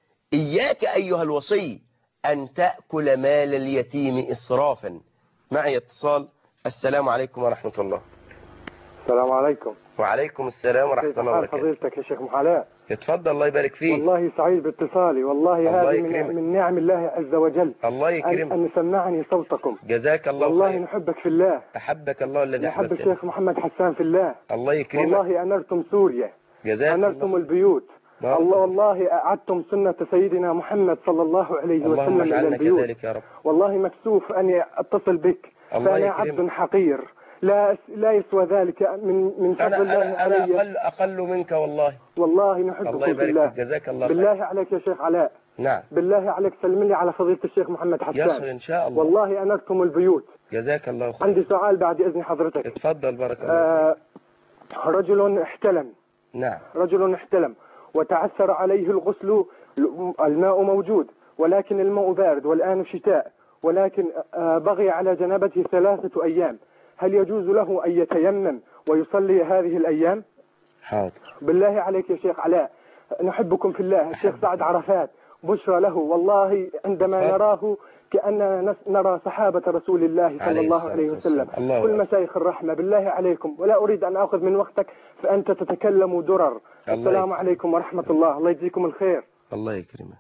إياك أيها الوصي أن تأكل مال اليتيم إسرافا. معي اتصال. السلام عليكم ورحمة الله. السلام عليكم. وعليكم السلام ورحمة الله وبركاته. فضيلتك يا شيخ محلاء. اتفضل الله يبارك فيك. والله سعيد باتصالي، والله الله هذه من, من نعم الله عز وجل. الله يكرمك. أن, أن سمعني صوتكم. جزاك الله والله خير. نحبك في الله. أحبك الله الذي نحب أحببته. الشيخ محمد حسان في الله. الله يكرمك. والله أنرتم سوريا. جزاك أنرتم الله. البيوت. الله الله والله أعدتم سنة سيدنا محمد صلى الله عليه وسلم إلى البيوت. كذلك يا رب. والله مكسوف أني أتصل بك، فأنا عبد حقير لا لا يسوى ذلك من من فضل أنا الله أنا علي. أنا أقل أقل منك والله. والله نحبك الله يبارك بالله. فيك. جزاك الله بالله خير. عليك يا شيخ علاء. نعم. بالله عليك سلم لي على فضيلة الشيخ محمد حسان. يصل إن شاء الله. والله أنرتم البيوت. جزاك الله خير. عندي سؤال بعد إذن حضرتك. اتفضل بارك الله. آه رجل احتلم. نعم. رجل احتلم وتعثر عليه الغسل، الماء موجود ولكن الماء بارد والآن شتاء، ولكن آه بغي على جنابته ثلاثة أيام، هل يجوز له أن يتيمم ويصلي هذه الأيام؟ حاضر. بالله عليك يا شيخ علاء، نحبكم في الله. الشيخ سعد عرفات بشرى له، والله عندما فضل. نراه كأننا نرى صحابة رسول الله صلى الله عليه وسلم. الله كل مشايخ الرحمة بالله عليكم، ولا أريد أن أخذ من وقتك فأنت تتكلم درر. السلام عليكم ورحمة الله. الله يجزيكم الخير. الله يكرمك.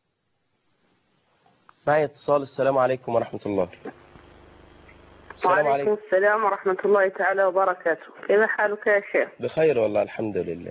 معي اتصال. السلام عليكم ورحمة الله. السلام عليكم. السلام ورحمة الله تعالى وبركاته. كيف حالك يا شيخ؟ بخير والله الحمد لله.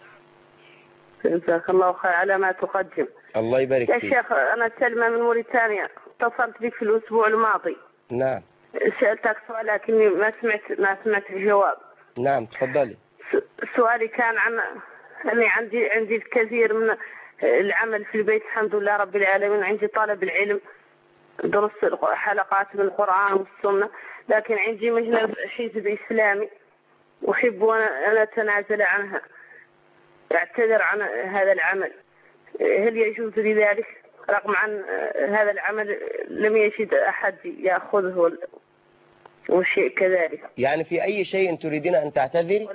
جزاك الله خير على ما تقدم. الله يبارك يا فيك. شيخ أنا سلمى من موريتانيا، اتصلت بك في الأسبوع الماضي. نعم. سألتك سؤال لكني ما سمعت ما سمعت الجواب. نعم تفضلي. سؤالي كان عن أني عندي عندي الكثير من العمل في البيت الحمد لله رب العالمين، عندي طالب العلم درس حلقات من القرآن والسنة، لكن عندي مهنة حزب إسلامي أحب أن أتنازل عنها، أعتذر عن هذا العمل، هل يجوز لي ذلك؟ رغم عن هذا العمل لم يجد أحد يأخذه وشيء كذلك. يعني في أي شيء تريدين أن تعتذري؟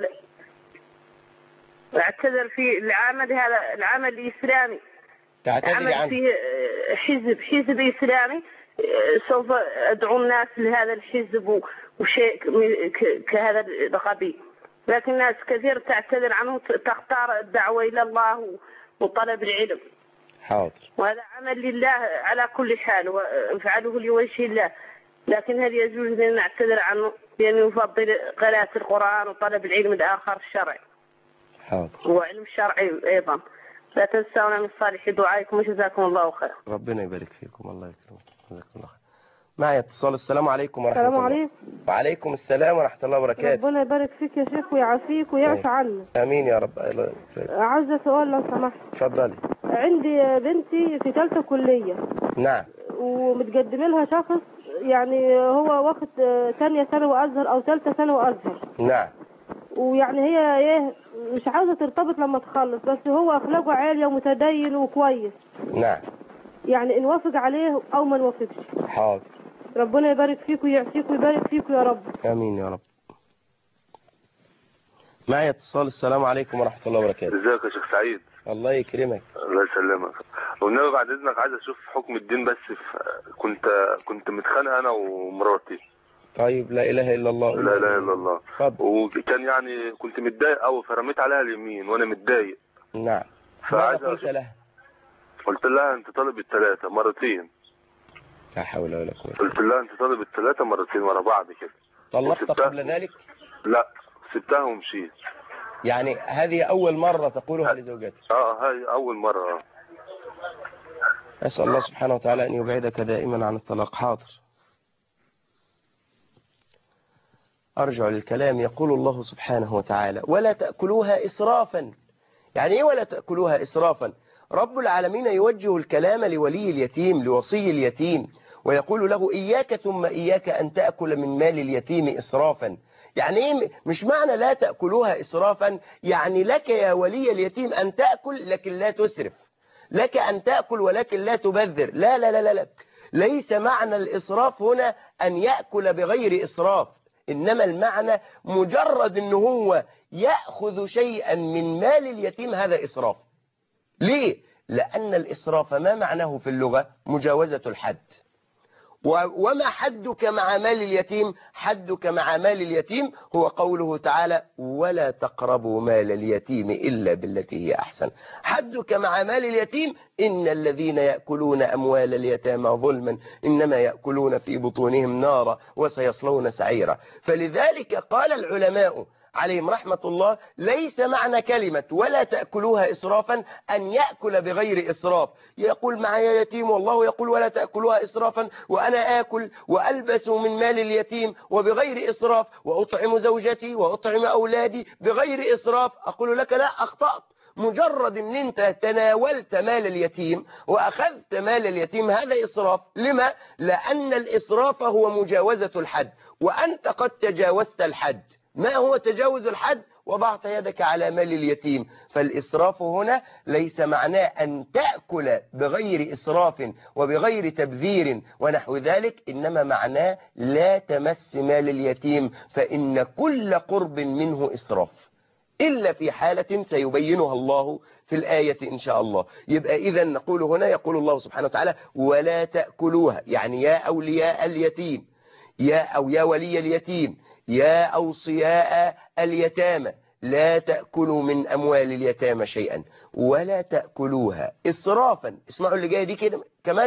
أعتذر في العمل هذا العمل الإسلامي، تعتذري عنه. في حزب حزب إسلامي، سوف أدعو الناس لهذا الحزب وشيء كهذا الغبي، لكن ناس كثير تعتذر عنه، تختار الدعوة إلى الله وطلب العلم. حاضر. وهذا عمل لله على كل حال وافعله لوجه الله، لكن هل يجوز لنا نعتذر عنه لأنه يفضل قراءة القرآن وطلب العلم الآخر الشرعي؟ حاضر. وعلم الشرعي أيضا. لا تنسونا من صالح دعائكم وجزاكم الله خير. ربنا يبارك فيكم. الله يكرمك. جزاكم الله خير. معي اتصال. السلام عليكم ورحمة الله. السلام عليكم. وعليكم السلام ورحمة الله وبركاته. ربنا يبارك فيك يا شيخ ويعافيك ويعفى عنك. آمين يا رب. عايزة سؤال لو سمحت. اتفضلي. عندي بنتي في ثالثة كلية. نعم. ومتقدم لها شخص يعني هو واخد ثانية ثانوي أزهر أو ثالثة ثانوي أزهر. نعم. ويعني هي ايه مش عاوزة ترتبط لما تخلص، بس هو أخلاقه عالية ومتدين وكويس. نعم. يعني نوافق عليه أو ما نوافقش. حاضر. ربنا يبارك فيك ويعطيك ويبارك فيك يا رب. آمين يا رب. معي اتصال. السلام عليكم ورحمة الله وبركاته. ازيك يا شيخ سعيد؟ الله يكرمك. الله يسلمك. والنبي بعد اذنك عايز اشوف حكم الدين، بس في كنت كنت متخانق انا ومراتي. طيب لا اله الا الله. لا اله الا الله. اتفضل. وكان يعني كنت متضايق قوي فرميت عليها اليمين وانا متضايق. نعم. فعايز قلت لها؟ قلت لها انت طالب الثلاثه مرتين. لا حول ولا قوه. قلت لها انت طالب الثلاثه مرتين ورا بعض كده. طلقت قبل ذلك؟ لا سبتها ومشيت. يعني هذه اول مره تقولها لزوجتك؟ اه هاي اول مره. اه اسال الله سبحانه وتعالى ان يبعدك دائما عن الطلاق. حاضر. أرجع للكلام. يقول الله سبحانه وتعالى ولا تأكلوها إسرافا. يعني إيه ولا تأكلوها إسرافا؟ رب العالمين يوجه الكلام لولي اليتيم لوصي اليتيم ويقول له إياك ثم إياك أن تأكل من مال اليتيم إسرافا. يعني إيه مش معنى لا تأكلوها إسرافا يعني لك يا ولي اليتيم أن تأكل لكن لا تسرف، لك أن تأكل ولكن لا تبذر. لا لا لا لا, لا. ليس معنى الإسراف هنا أن يأكل بغير إسراف، إنما المعنى مجرد أنه هو يأخذ شيئا من مال اليتيم، هذا إسراف. ليه؟ لأن الإسراف ما معناه في اللغة مجاوزة الحد، وما حدك مع مال اليتيم؟ حدك مع مال اليتيم هو قوله تعالى ولا تقربوا مال اليتيم إلا بالتي هي أحسن. حدك مع مال اليتيم إن الذين يأكلون أموال اليتامى ظلما إنما يأكلون في بطونهم نارا وسيصلون سعيرا. فلذلك قال العلماء عليهم رحمة الله ليس معنى كلمة ولا تأكلوها إسرافا أن يأكل بغير إسراف. يقول معي يتيم والله يقول ولا تأكلوها إسرافا، وأنا آكل وألبس من مال اليتيم وبغير إسراف، وأطعم زوجتي وأطعم أولادي بغير إسراف. أقول لك لا، أخطأت. مجرد أن أنت تناولت مال اليتيم وأخذت مال اليتيم هذا إسراف. لما؟ لأن الإسراف هو مجاوزة الحد، وأنت قد تجاوزت الحد. ما هو تجاوز الحد؟ وضعت يدك على مال اليتيم. فالإسراف هنا ليس معناه أن تأكل بغير إسراف وبغير تبذير ونحو ذلك، إنما معناه لا تمس مال اليتيم، فإن كل قرب منه إسراف إلا في حالة سيبينها الله في الآية إن شاء الله. يبقى إذا نقول هنا يقول الله سبحانه وتعالى ولا تأكلوها، يعني يا أولياء اليتيم، يا أو يا ولي اليتيم، يا أوصياء اليتامى، لا تأكلوا من أموال اليتامى شيئا ولا تأكلوها إسرافا. اسمعوا اللي جاي دي كده كمان،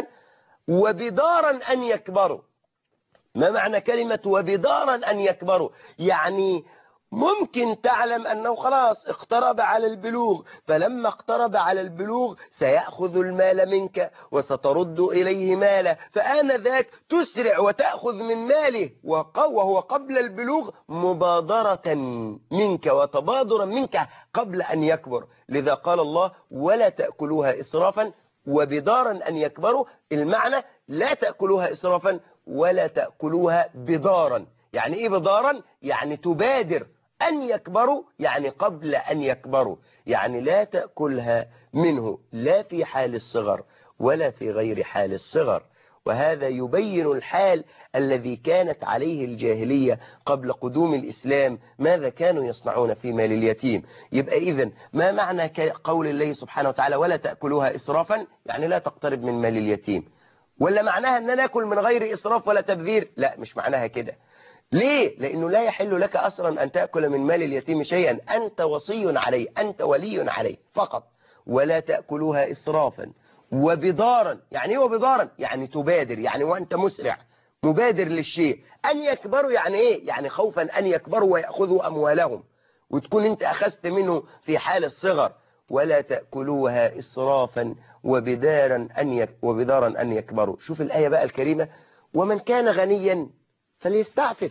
وبدارا أن يكبروا. ما معنى كلمة وبدارا أن يكبروا؟ يعني ممكن تعلم أنه خلاص اقترب على البلوغ، فلما اقترب على البلوغ سيأخذ المال منك وسترد إليه ماله، فآنذاك تسرع وتأخذ من ماله وهو قبل البلوغ مبادرة منك وتبادرا منك قبل أن يكبر. لذا قال الله ولا تأكلوها إسرافا وبدارا أن يكبروا. المعنى لا تأكلوها إسرافا ولا تأكلوها بدارا. يعني إيه بدارا؟ يعني تبادر أن يكبروا، يعني قبل أن يكبروا، يعني لا تأكلها منه لا في حال الصغر ولا في غير حال الصغر. وهذا يبين الحال الذي كانت عليه الجاهلية قبل قدوم الإسلام، ماذا كانوا يصنعون في مال اليتيم. يبقى إذن ما معنى قول الله سبحانه وتعالى ولا تأكلوها إسرافا؟ يعني لا تقترب من مال اليتيم. ولا معناها أن نأكل من غير إسراف ولا تبذير؟ لا، مش معناها كده. ليه؟ لأنه لا يحل لك أصلا أن تأكل من مال اليتيم شيئا، أنت وصي عليه، أنت ولي عليه فقط. ولا تأكلوها إسرافا وبدارا. يعني ايه وبدارا؟ يعني تبادر، يعني وأنت مسرع مبادر للشيء. أن يكبروا يعني إيه؟ يعني خوفا أن يكبروا ويأخذوا أموالهم وتكون أنت أخذت منه في حال الصغر. ولا تأكلوها إسرافا وبدارا أن يك وبدارا أن يكبروا. شوف الآية بقى الكريمة، ومن كان غنيا فليستعفف.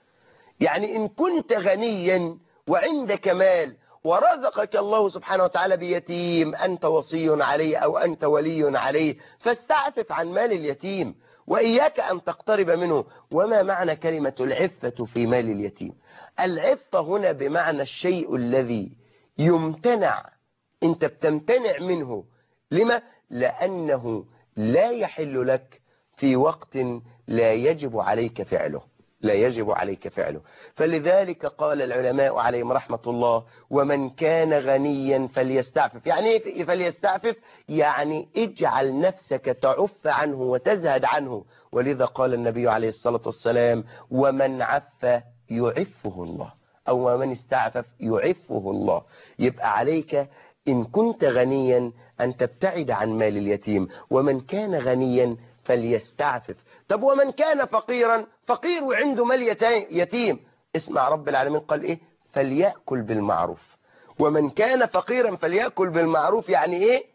يعني إن كنت غنيا وعندك مال ورزقك الله سبحانه وتعالى بيتيم أنت وصي عليه أو أنت ولي عليه، فاستعفف عن مال اليتيم وإياك أن تقترب منه. وما معنى كلمة العفة في مال اليتيم؟ العفة هنا بمعنى الشيء الذي يمتنع، أنت بتمتنع منه. لما؟ لأنه لا يحل لك في وقت لا يجب عليك فعله، لا يجب عليك فعله. فلذلك قال العلماء عليهم رحمة الله ومن كان غنيا فليستعفف. يعني ايه فليستعفف؟ يعني اجعل نفسك تعف عنه وتزهد عنه. ولذا قال النبي عليه الصلاة والسلام ومن عف يعفه الله، أو ومن استعفف يعفه الله. يبقى عليك إن كنت غنيا أن تبتعد عن مال اليتيم، ومن كان غنيا فليستعفف. طب ومن كان فقيرا، فقير وعنده مال يتيم، اسمع رب العالمين قال إيه؟ فليأكل بالمعروف. ومن كان فقيرا فليأكل بالمعروف. يعني إيه؟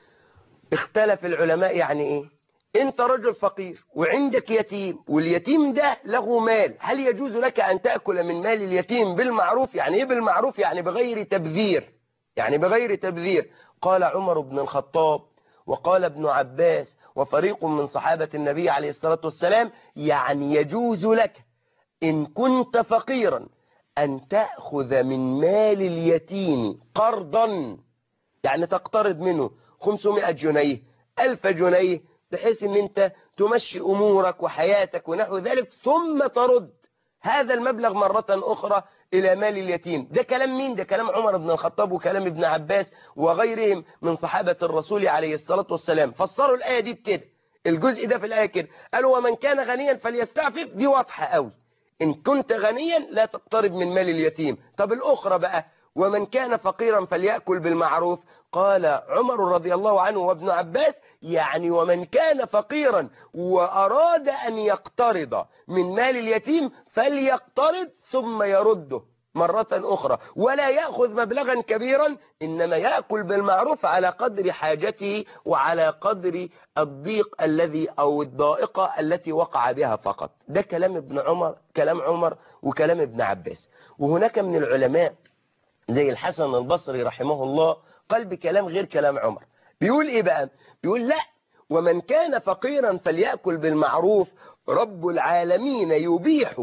اختلف العلماء. يعني إيه؟ أنت رجل فقير وعندك يتيم واليتيم ده له مال، هل يجوز لك أن تأكل من مال اليتيم بالمعروف؟ يعني إيه بالمعروف؟ يعني بغير تبذير، يعني بغير تبذير. قال عمر بن الخطاب وقال ابن عباس وفريق من صحابة النبي عليه الصلاة والسلام يعني يجوز لك إن كنت فقيرا أن تأخذ من مال اليتيم قرضا، يعني تقترض منه خمسمائة جنيه ألف جنيه بحيث أن أنت تمشي أمورك وحياتك ونحو ذلك، ثم ترد هذا المبلغ مرة أخرى إلى مال اليتيم. ده كلام مين؟ ده كلام عمر بن الخطاب وكلام ابن عباس وغيرهم من صحابة الرسول عليه الصلاة والسلام. فسروا الآية دي بكده الجزء ده في الآية كده، قالوا ومن كان غنيا فليستعفف، دي واضحة قوي، إن كنت غنيا لا تقترب من مال اليتيم. طب الأخرى بقى، ومن كان فقيرا فليأكل بالمعروف، قال عمر رضي الله عنه وابن عباس يعني ومن كان فقيرا وأراد أن يقترض من مال اليتيم فليقترض ثم يرده مرة أخرى، ولا يأخذ مبلغا كبيرا، إنما يأكل بالمعروف على قدر حاجته وعلى قدر الضيق الذي أو الضائقة التي وقع بها فقط. ده كلام ابن عمر، كلام عمر وكلام ابن عباس. وهناك من العلماء زي الحسن البصري رحمه الله قال بكلام غير كلام عمر، بيقول إيه بقى؟ بيقول لا، ومن كان فقيرا فليأكل بالمعروف، رب العالمين يبيح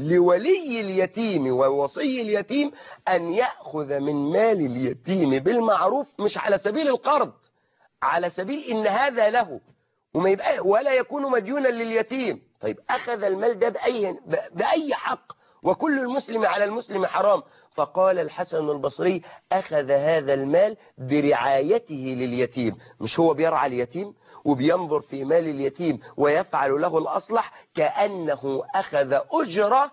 لولي اليتيم ووصي اليتيم أن يأخذ من مال اليتيم بالمعروف، مش على سبيل القرض، على سبيل إن هذا له وما يبقى ولا يكون مديونا لليتيم. طيب أخذ المال ده بأي, بأي حق؟ وكل المسلم على المسلم حرام. فقال الحسن البصري أخذ هذا المال برعايته لليتيم، مش هو بيرعى اليتيم وبينظر في مال اليتيم ويفعل له الأصلح، كأنه أخذ أجرة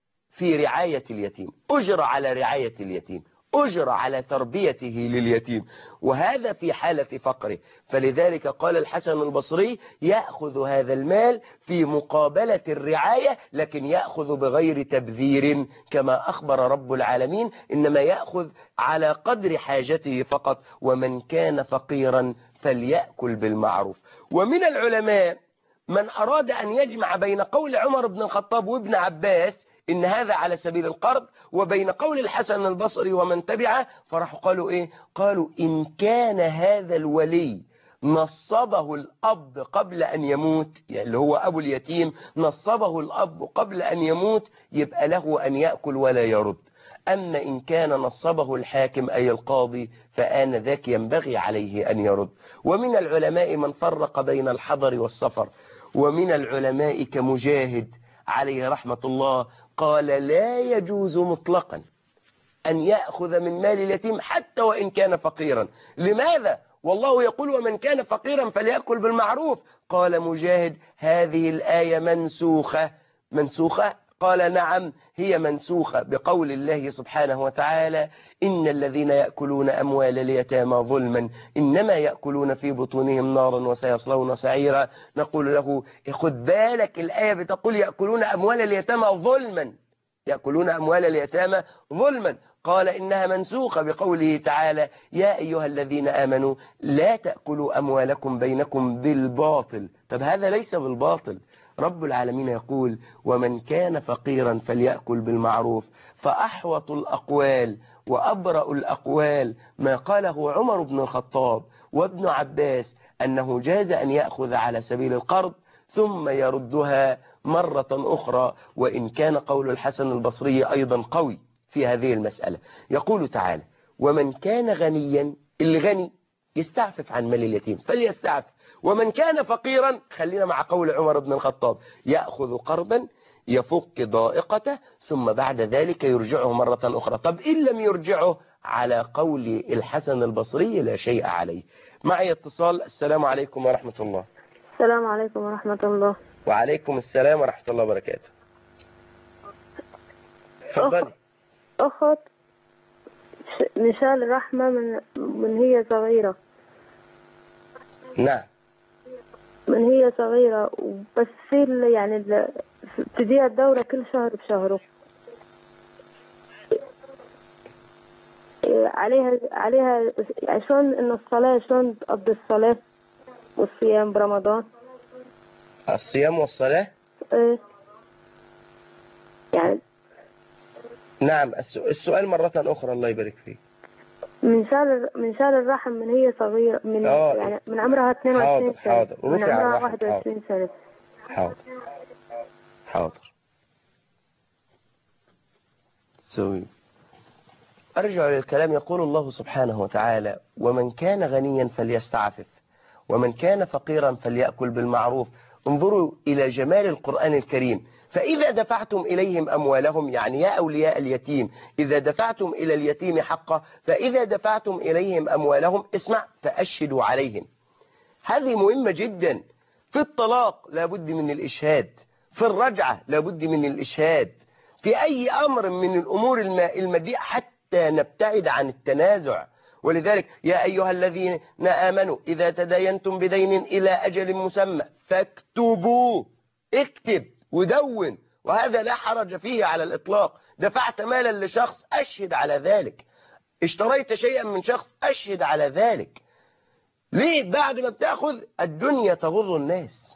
في رعاية اليتيم، أجرة على رعاية اليتيم، أجرة على تربيته لليتيم، وهذا في حالة فقره. فلذلك قال الحسن البصري يأخذ هذا المال في مقابلة الرعاية، لكن يأخذ بغير تبذير كما أخبر رب العالمين، إنما يأخذ على قدر حاجته فقط. ومن كان فقيرا فليأكل بالمعروف. ومن العلماء من أراد أن يجمع بين قول عمر بن الخطاب وابن عباس إن هذا على سبيل القرض وبين قول الحسن البصري ومن تبعه، فرحوا قالوا إيه؟ قالوا إن كان هذا الولي نصبه الأب قبل أن يموت، يعني اللي هو أبو اليتيم نصبه الأب قبل أن يموت، يبقى له أن يأكل ولا يرد. أما إن كان نصبه الحاكم أي القاضي فآن ذاك ينبغي عليه أن يرد. ومن العلماء من فرق بين الحضر والسفر، ومن العلماء كمجاهد عليه رحمة الله قال لا يجوز مطلقا أن يأخذ من مال اليتيم حتى وإن كان فقيرا. لماذا؟ والله يقول ومن كان فقيرا فليأكل بالمعروف. قال مجاهد هذه الآية منسوخة. منسوخة؟ قال نعم هي منسوخة بقول الله سبحانه وتعالى إن الذين يأكلون أموال اليتامى ظلما إنما يأكلون في بطونهم نارا وسيصلون سعيرا. نقول له خد بالك، الآية بتقول يأكلون أموال اليتامى ظلما، يأكلون أموال اليتامى ظلما. قال إنها منسوخة بقوله تعالى يا أيها الذين آمنوا لا تأكلوا أموالكم بينكم بالباطل. طب هذا ليس بالباطل، رب العالمين يقول ومن كان فقيرا فليأكل بالمعروف. فأحوط الأقوال وأبرأ الأقوال ما قاله عمر بن الخطاب وابن عباس أنه جاز أن يأخذ على سبيل القرض ثم يردها مرة أخرى، وإن كان قول الحسن البصري أيضا قوي في هذه المسألة. يقول تعالى ومن كان غنيا، الغني يستعفف عن مال اليتيم فليستعفف، ومن كان فقيرا خلينا مع قول عمر بن الخطاب يأخذ قرضا يفك ضائقته ثم بعد ذلك يرجعه مرة أخرى. طب إن لم يرجعه على قول الحسن البصري لا شيء عليه. معي اتصال. السلام عليكم ورحمة الله. السلام عليكم ورحمة الله. وعليكم السلام ورحمة الله وبركاته. تفضلي. أخت مثال الرحمة من من هي صغيرة. نعم. من هي صغيرة بس في يعني تديها الدورة كل شهر بشهره. عليها عليها شلون إن الصلاة شلون تقضي الصلاة والصيام برمضان. الصيام والصلاة. إيه يعني. نعم السؤال مرة أخرى الله يبارك فيك. من شال من شال الرحم من هي صغيرة من أوه. يعني من عمرها اثنين وعشرين سنة. حاضر. من عمرها واحد وعشرين سنة. حاضر حاضر. سوي. أرجع للكلام. يقول الله سبحانه وتعالى ومن كان غنيا فليستعفف ومن كان فقيرا فليأكل بالمعروف. انظروا إلى جمال القرآن الكريم. فإذا دفعتم إليهم أموالهم، يعني يا أولياء اليتيم إذا دفعتم إلى اليتيم حقه، فإذا دفعتم إليهم أموالهم اسمع فأشهدوا عليهم. هذه مهمة جدا. في الطلاق لابد من الإشهاد، في الرجعة لابد من الإشهاد، في أي أمر من الأمور المادية حتى نبتعد عن التنازع. ولذلك يا أيها الذين آمنوا إذا تداينتم بدين إلى أجل مسمى فاكتبوا، اكتب ودون، وهذا لا حرج فيه على الإطلاق. دفعت مالا لشخص أشهد على ذلك، اشتريت شيئا من شخص أشهد على ذلك. ليه؟ بعد ما بتأخذ الدنيا تغر الناس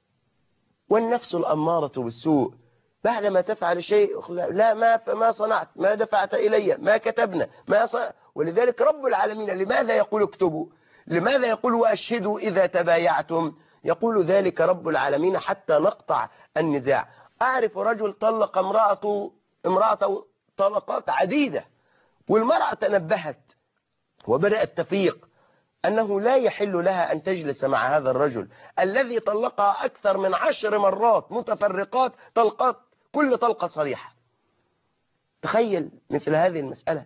والنفس الأمارة بالسوء، بعد ما تفعل شيء لا ما ما صنعت، ما دفعت إلي، ما كتبنا، ما صنعت. ولذلك رب العالمين لماذا يقول اكتبوا؟ لماذا يقول وأشهدوا إذا تبايعتم؟ يقول ذلك رب العالمين حتى نقطع النزاع. أعرف رجل طلق امرأته امرأته طلقات عديدة، والمرأة تنبهت وبدأت تفيق أنه لا يحل لها أن تجلس مع هذا الرجل الذي طلقها أكثر من عشر مرات متفرقات، طلقات كل طلقة صريحة. تخيل مثل هذه المسألة.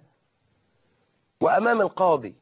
وأمام القاضي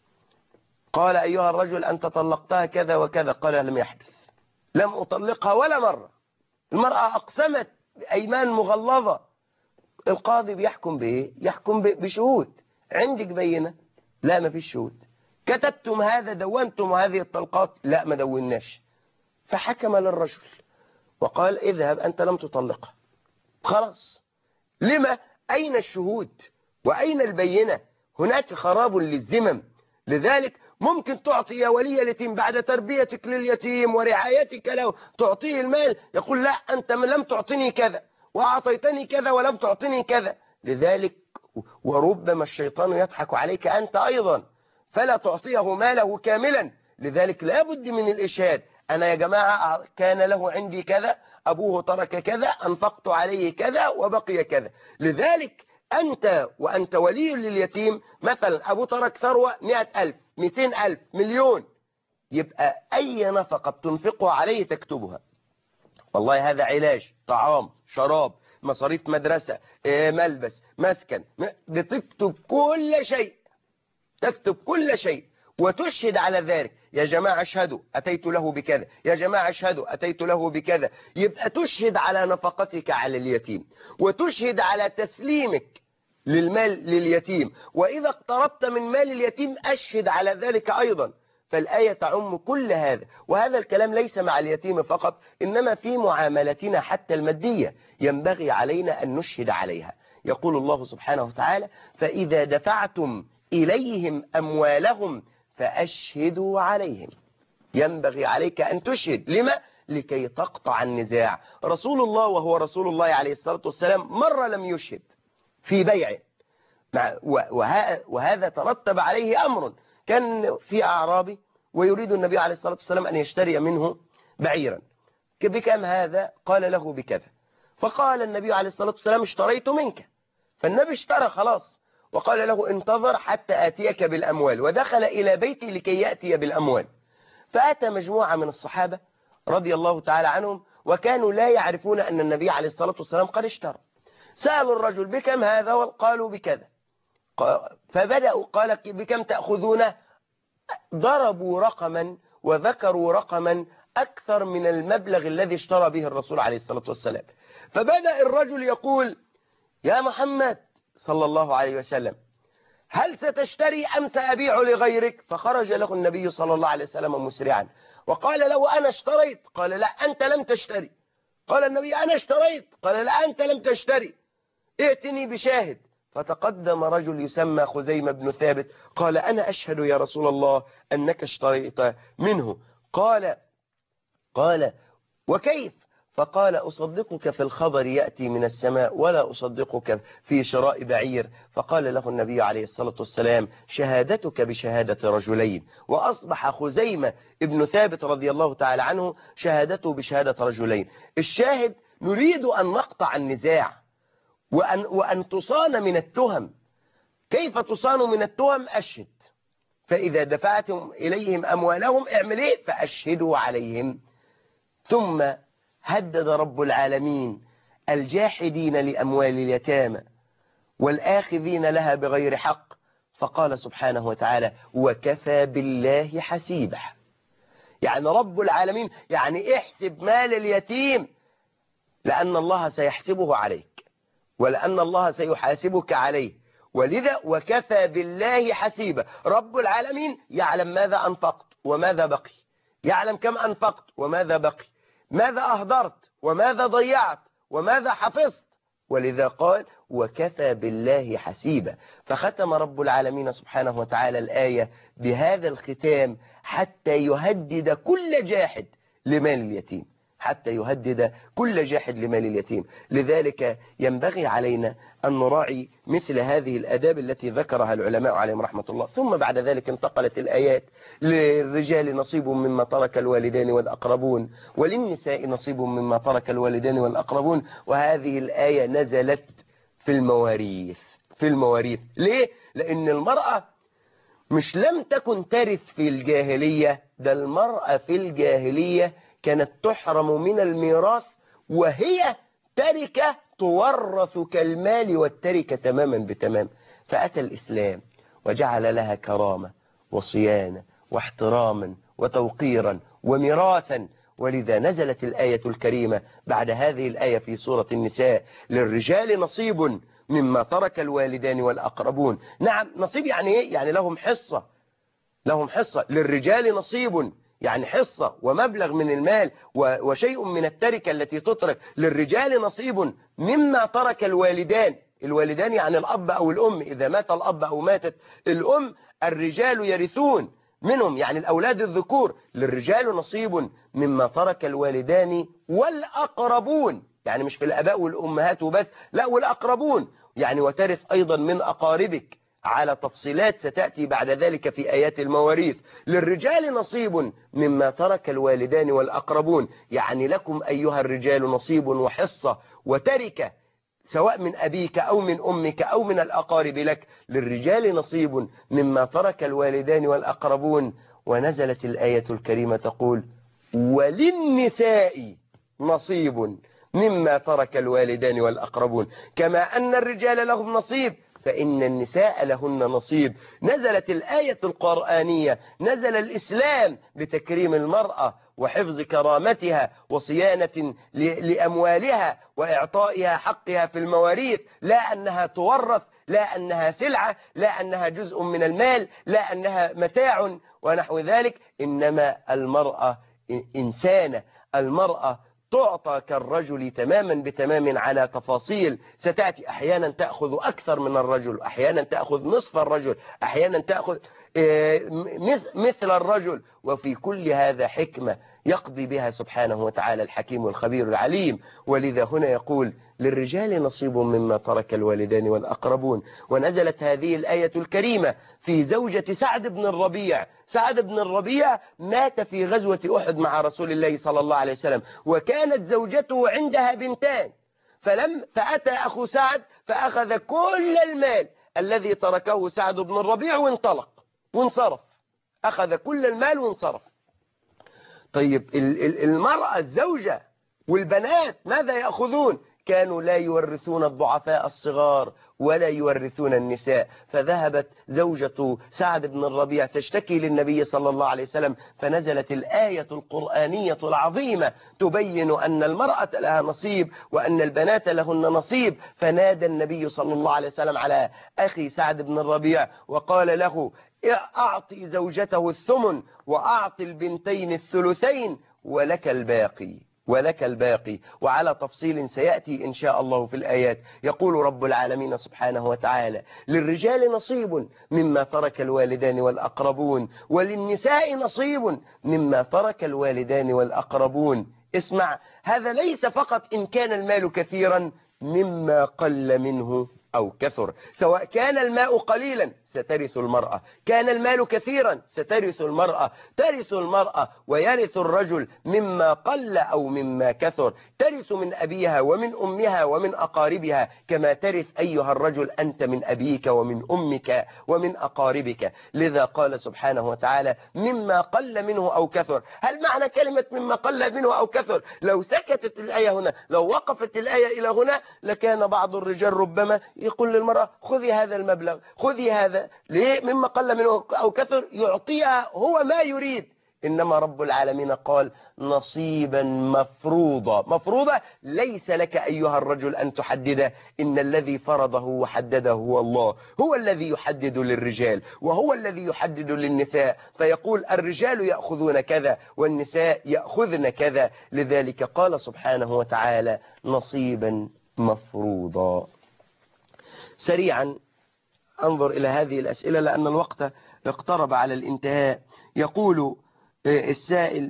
قال أيها الرجل أنت طلقتها كذا وكذا، قال لم يحدث، لم أطلقها ولا مرة. المرأة أقسمت أيمان مغلظة. القاضي بيحكم بإيه؟ يحكم بشهود. عندك بينة؟ لا ما فيش شهود. كتبتم هذا؟ دونتم هذه الطلقات؟ لا ما دوناش. فحكم للرجل وقال اذهب أنت لم تطلقها. خلاص. لما؟ أين الشهود وأين البينة؟ هناك خراب للذمم. لذلك ممكن تعطي يا ولي اليتيم بعد تربيتك لليتيم ورعايتك له تعطيه المال، يقول لا أنت لم تعطني كذا وأعطيتني كذا ولم تعطني كذا. لذلك وربما الشيطان يضحك عليك أنت أيضا فلا تعطيه ماله كاملا. لذلك لا بد من الإشهاد. أنا يا جماعة كان له عندي كذا، أبوه ترك كذا، أنفقت عليه كذا وبقي كذا. لذلك أنت وأنت ولي لليتيم، مثلا أبوه ترك ثروة مئة ألف، مئتين ألف، مليون، يبقى أي نفقة بتنفقها عليه تكتبها. والله هذا علاج، طعام، شراب، مصاريف مدرسة، ملبس، مسكن، بتكتب كل شيء، تكتب كل شيء وتشهد على ذلك. يا جماعة اشهدوا أتيت له بكذا، يا جماعة اشهدوا أتيت له بكذا. يبقى تشهد على نفقتك على اليتيم، وتشهد على تسليمك للمال لليتيم، وإذا اقتربت من مال اليتيم أشهد على ذلك أيضا. فالآية تعم كل هذا. وهذا الكلام ليس مع اليتيم فقط، إنما في معاملتنا حتى المادية ينبغي علينا أن نشهد عليها. يقول الله سبحانه وتعالى فإذا دفعتم إليهم أموالهم فأشهدوا عليهم. ينبغي عليك أن تشهد. لما؟ لكي تقطع النزاع. رسول الله وهو رسول الله عليه الصلاة والسلام مرة لم يشهد في بيع، وهذا ترتب عليه أمر. كان في أعرابي ويريد النبي عليه الصلاة والسلام أن يشتري منه بعيرا. بكم هذا؟ قال له بكذا. فقال النبي عليه الصلاة والسلام اشتريت منك. فالنبي اشترى خلاص، وقال له انتظر حتى آتيك بالأموال، ودخل إلى بيتي لكي يأتي بالأموال. فأتى مجموعة من الصحابة رضي الله تعالى عنهم وكانوا لا يعرفون أن النبي عليه الصلاة والسلام قد اشترى. سألوا الرجل بكم هذا؟ وقالوا بكذا. فبدأوا قال بكم تأخذونه؟ ضربوا رقما وذكروا رقما أكثر من المبلغ الذي اشترى به الرسول عليه الصلاة والسلام. فبدأ الرجل يقول يا محمد صلى الله عليه وسلم هل ستشتري أم سأبيع لغيرك؟ فخرج له النبي صلى الله عليه وسلم مسرعا وقال له أنا اشتريت. قال لا أنت لم تشتري. قال النبي أنا اشتريت. قال لا أنت لم تشتري، ائتني بشاهد. فتقدم رجل يسمى خزيمة بن ثابت قال أنا أشهد يا رسول الله أنك اشتريت منه. قال قال وكيف؟ فقال أصدقك في الخبر يأتي من السماء ولا أصدقك في شراء بعير. فقال له النبي عليه الصلاة والسلام شهادتك بشهادة رجلين. وأصبح خزيمة ابن ثابت رضي الله تعالى عنه شهادته بشهادة رجلين. الشاهد نريد أن نقطع النزاع وأن, وأن تصان من التهم. كيف تصان من التهم؟ أشهد. فإذا دفعتم إليهم أموالهم اعمل إيه؟ فأشهدوا عليهم. ثم هدد رب العالمين الجاحدين لأموال اليتامى والآخذين لها بغير حق، فقال سبحانه وتعالى وكفى بالله حسيبا. يعني رب العالمين، يعني احسب مال اليتيم لأن الله سيحسبه عليك، ولأن الله سيحاسبك عليه، ولذا وكفى بالله حسيبا. رب العالمين يعلم ماذا أنفقت وماذا بقي، يعلم كم أنفقت وماذا بقي، ماذا أهدرت وماذا ضيعت وماذا حفظت، ولذا قال وكفى بالله حسيبا. فختم رب العالمين سبحانه وتعالى الآية بهذا الختام حتى يهدد كل جاحد لمال اليتيم، حتى يهدد كل جاحد لمال اليتيم. لذلك ينبغي علينا أن نراعي مثل هذه الآداب التي ذكرها العلماء عليهم رحمة الله. ثم بعد ذلك انتقلت الآيات: للرجال نصيب مما ترك الوالدان والأقربون وللنساء نصيب مما ترك الوالدان والأقربون. وهذه الآية نزلت في المواريث. في المواريث ليه؟ لأن المرأة مش لم تكن ترث في الجاهلية، ده المرأة في الجاهلية كانت تحرم من الميراث وهي تركة تورث كالمال والتركة تماما بتمام. فأتى الإسلام وجعل لها كرامة وصيانة واحتراما وتوقيرا وميراثا. ولذا نزلت الآية الكريمة بعد هذه الآية في سورة النساء: للرجال نصيب مما ترك الوالدان والأقربون. نعم، نصيب يعني إيه؟ يعني لهم حصة، لهم حصة. للرجال نصيب يعني حصة ومبلغ من المال وشيء من التركة التي تترك. للرجال نصيب مما ترك الوالدان، الوالدان يعني الأب أو الأم، إذا مات الأب أو ماتت الأم الرجال يرثون منهم، يعني الأولاد الذكور. للرجال نصيب مما ترك الوالدان والأقربون، يعني مش في الآباء والأمهات وبس، لا، والأقربون يعني وترث أيضا من أقاربك، على تفصيلات ستأتي بعد ذلك في آيات المواريث. للرجال نصيب مما ترك الوالدان والأقربون، يعني لكم أيها الرجال نصيب وحصة وتركة، سواء من أبيك أو من أمك أو من الأقارب لك. للرجال نصيب مما ترك الوالدان والأقربون. ونزلت الآية الكريمة تقول: وللنساء نصيب مما ترك الوالدان والأقربون. كما أن الرجال لهم نصيب فإن النساء لهن نصيب. نزلت الآية القرآنية، نزل الإسلام بتكريم المرأة وحفظ كرامتها وصيانة لأموالها وإعطائها حقها في المواريث، لا أنها تورث، لا أنها سلعة، لا أنها جزء من المال، لا أنها متاع ونحو ذلك. إنما المرأة إنسانة، المرأة تعطى كالرجل تماما بتمام على تفاصيل ستأتي. أحيانا تأخذ أكثر من الرجل، أحيانا تأخذ نصف الرجل، أحيانا تأخذ مثل الرجل. وفي كل هذا حكمة يقضي بها سبحانه وتعالى الحكيم الخبير العليم. ولذا هنا يقول: للرجال نصيب مما ترك الوالدان والأقربون. ونزلت هذه الآية الكريمة في زوجة سعد بن الربيع. سعد بن الربيع مات في غزوة أحد مع رسول الله صلى الله عليه وسلم، وكانت زوجته عندها بنتان، فلم فأتى أخو سعد فأخذ كل المال الذي تركه سعد بن الربيع وانطلق وانصرف، أخذ كل المال وانصرف. طيب المرأة الزوجة والبنات ماذا يأخذون؟ كانوا لا يورثون الضعفاء الصغار ولا يورثون النساء. فذهبت زوجة سعد بن الربيع تشتكي للنبي صلى الله عليه وسلم، فنزلت الآية القرآنية العظيمة تبين أن المرأة لها نصيب وأن البنات لهن نصيب. فنادى النبي صلى الله عليه وسلم على أخي سعد بن الربيع وقال له: أعطي زوجته الثمن وأعطي البنتين الثلثين ولك الباقي ولك الباقي. وعلى تفصيل سيأتي إن شاء الله في الآيات. يقول رب العالمين سبحانه وتعالى: للرجال نصيب مما ترك الوالدان والأقربون وللنساء نصيب مما ترك الوالدان والأقربون. اسمع، هذا ليس فقط إن كان المال كثيرا، مما قل منه أو كثر. سواء كان الماء قليلا سترث المرأة، كان المال كثيرا سترث المرأة. ترث المرأة ويرث الرجل مما قل أو مما كثر. ترث من أبيها ومن أمها ومن أقاربها كما ترث أيها الرجل أنت من أبيك ومن أمك ومن أقاربك. لذا قال سبحانه وتعالى: مما قل منه أو كثر. هل معنى كلمة مما قل منه أو كثر؟ لو سكتت الآية هنا، لو وقفت الآية إلى هنا، لكان بعض الرجال ربما يقول للمرأة: خذي هذا المبلغ، خذي هذا. ليه؟ مما قل منه أو كثر، يعطيها هو ما يريد، إنما رب العالمين قال نصيبا مفروضا. مفروضا ليس لك أيها الرجل أن تحدده، إن الذي فرضه وحدده هو الله، هو الذي يحدد للرجال وهو الذي يحدد للنساء، فيقول الرجال يأخذون كذا والنساء يأخذن كذا. لذلك قال سبحانه وتعالى نصيبا مفروضا. سريعا انظر إلى هذه الأسئلة لأن الوقت اقترب على الانتهاء. يقول السائل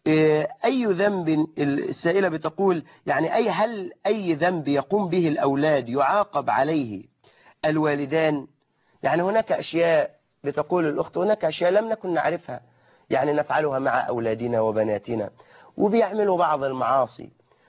أي ذنب، السائلة بتقول يعني أي هل أي ذنب يقوم به الأولاد يعاقب عليه الوالدان؟ يعني هناك أشياء بتقول الأخت، هناك أشياء لم نكن نعرفها يعني نفعلها مع أولادنا وبناتنا وبيعملوا بعض المعاصي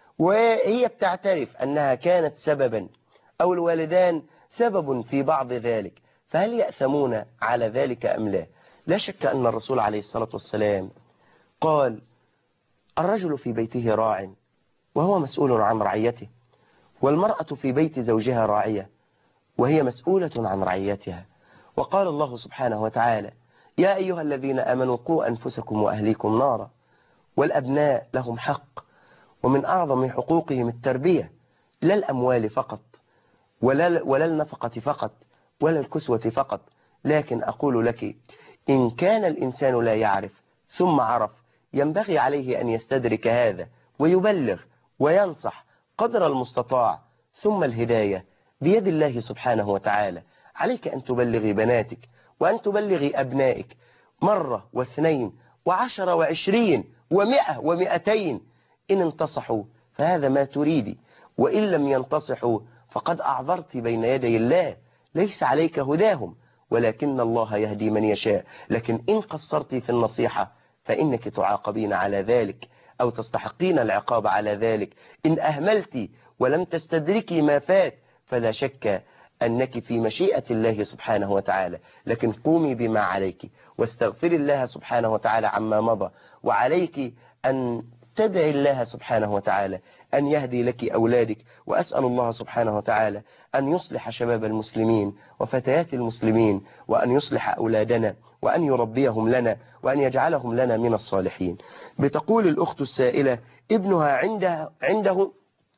وهي بتعترف أنها كانت سببا أو الوالدان سبب في بعض ذلك، فهل يأثمون على ذلك أم لا؟ لا شك أن الرسول عليه الصلاة والسلام قال الرجل في بيته راع وهو مسؤول عن رعيته، والمرأة في بيت زوجها راعية وهي مسؤولة عن رعيتها. وقال الله سبحانه وتعالى يا أيها الذين آمنوا قوا أنفسكم وأهليكم نارا، والأبناء لهم حق، ومن أعظم حقوقهم التربية، لا الأموال فقط ولا, ولا النفقة فقط ولا الكسوة فقط. لكن أقول لك إن كان الإنسان لا يعرف ثم عرف ينبغي عليه أن يستدرك هذا ويبلغ وينصح قدر المستطاع، ثم الهداية بيد الله سبحانه وتعالى. عليك أن تبلغي بناتك وأن تبلغي أبنائك مرة واثنين وعشرة وعشرين ومئة ومئتين، إن انتصحوا فهذا ما تريدي، وإن لم ينتصحوا فقد أعذرت بين يدي الله، ليس عليك هداهم ولكن الله يهدي من يشاء. لكن إن قصرت في النصيحة فإنك تعاقبين على ذلك أو تستحقين العقاب على ذلك. إن أهملت ولم تستدركي ما فات فلا شك أنك في مشيئة الله سبحانه وتعالى، لكن قومي بما عليك واستغفري الله سبحانه وتعالى عما مضى، وعليك أن تدعي الله سبحانه وتعالى أن يهدي لك أولادك. وأسأل الله سبحانه وتعالى أن يصلح شباب المسلمين وفتيات المسلمين، وأن يصلح أولادنا وأن يربيهم لنا وأن يجعلهم لنا من الصالحين. بتقول الأخت السائلة ابنها عنده, عنده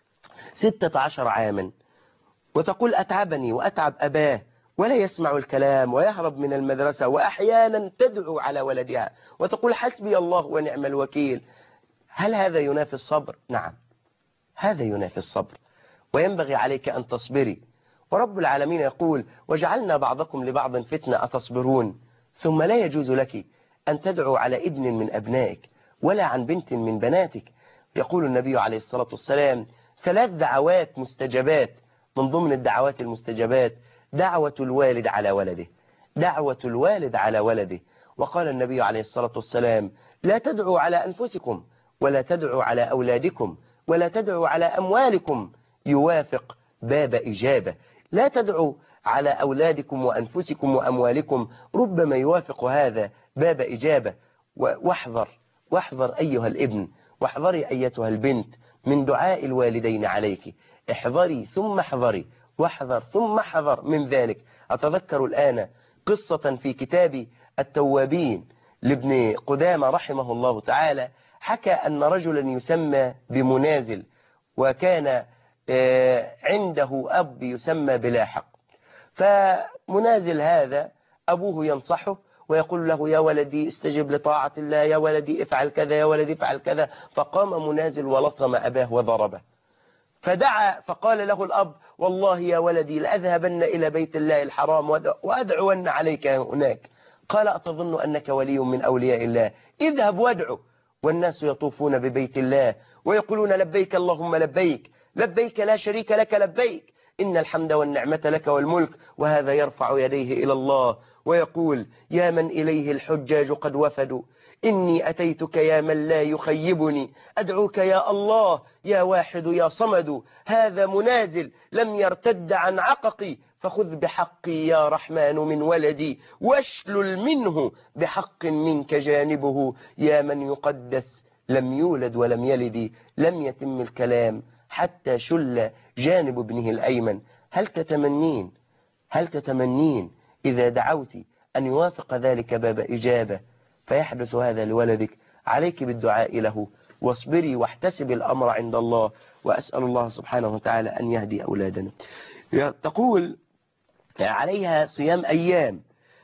ستة عشر عاما، وتقول أتعبني وأتعب أباه ولا يسمع الكلام ويهرب من المدرسة، وأحيانا تدعو على ولدها وتقول حسبي الله ونعم الوكيل. هل هذا ينافي الصبر؟ نعم، هذا ينافي الصبر، وينبغي عليك أن تصبري. ورب العالمين يقول وجعلنا بعضكم لبعض فتنة أتصبرون. ثم لا يجوز لك أن تدعو على ابن من أبنائك ولا عن بنت من بناتك. يقول النبي عليه الصلاة والسلام ثلاث دعوات مستجبات، من ضمن الدعوات المستجبات دعوة الوالد على ولده، دعوة الوالد على ولده. وقال النبي عليه الصلاة والسلام لا تدعوا على أنفسكم ولا تدعوا على أولادكم ولا تدعوا على أموالكم يوافق باب إجابة. لا تدعوا على أولادكم وأنفسكم وأموالكم، ربما يوافق هذا باب إجابة. واحذر واحذر أيها الابن، واحذري أيتها البنت من دعاء الوالدين عليك. احذري ثم احذري واحذر ثم احذر من ذلك. أتذكر الآن قصة في كتاب التوابين لابن قدامة رحمه الله تعالى، حكى أن رجلا يسمى بمنازل، وكان عنده أب يسمى بلاحق. فمنازل هذا أبوه ينصحه ويقول له يا ولدي استجب لطاعة الله، يا ولدي افعل كذا، يا ولدي افعل كذا. فقام منازل ولطم أباه وضربه، فدعا فقال له الأب والله يا ولدي لأذهبن إلى بيت الله الحرام وأدعون عليك هناك. قال أتظن أنك ولي من أولياء الله؟ اذهب وادعو. والناس يطوفون ببيت الله ويقولون لبيك اللهم لبيك، لبيك لا شريك لك لبيك، إن الحمد والنعمة لك والملك. وهذا يرفع يديه إلى الله ويقول يا من إليه الحجاج قد وفدوا، إني أتيتك يا من لا يخيبني، أدعوك يا الله يا واحد يا صمد. هذا منازل لم يرتد عن عققي، فخذ بحقي يا رحمن من ولدي واشلل منه بحق منك جانبه. يا من يقدس لم يولد ولم يلد، لم يتم الكلام حتى شل جانب ابنه الأيمن. هل تتمنين هل تتمنين إذا دعوت أن يوافق ذلك باب إجابة؟ فيحدث هذا لولدك، عليك بالدعاء له واصبري واحتسبي الأمر عند الله، وأسأل الله سبحانه وتعالى أن يهدي أولادنا. تقول عليها صيام أيام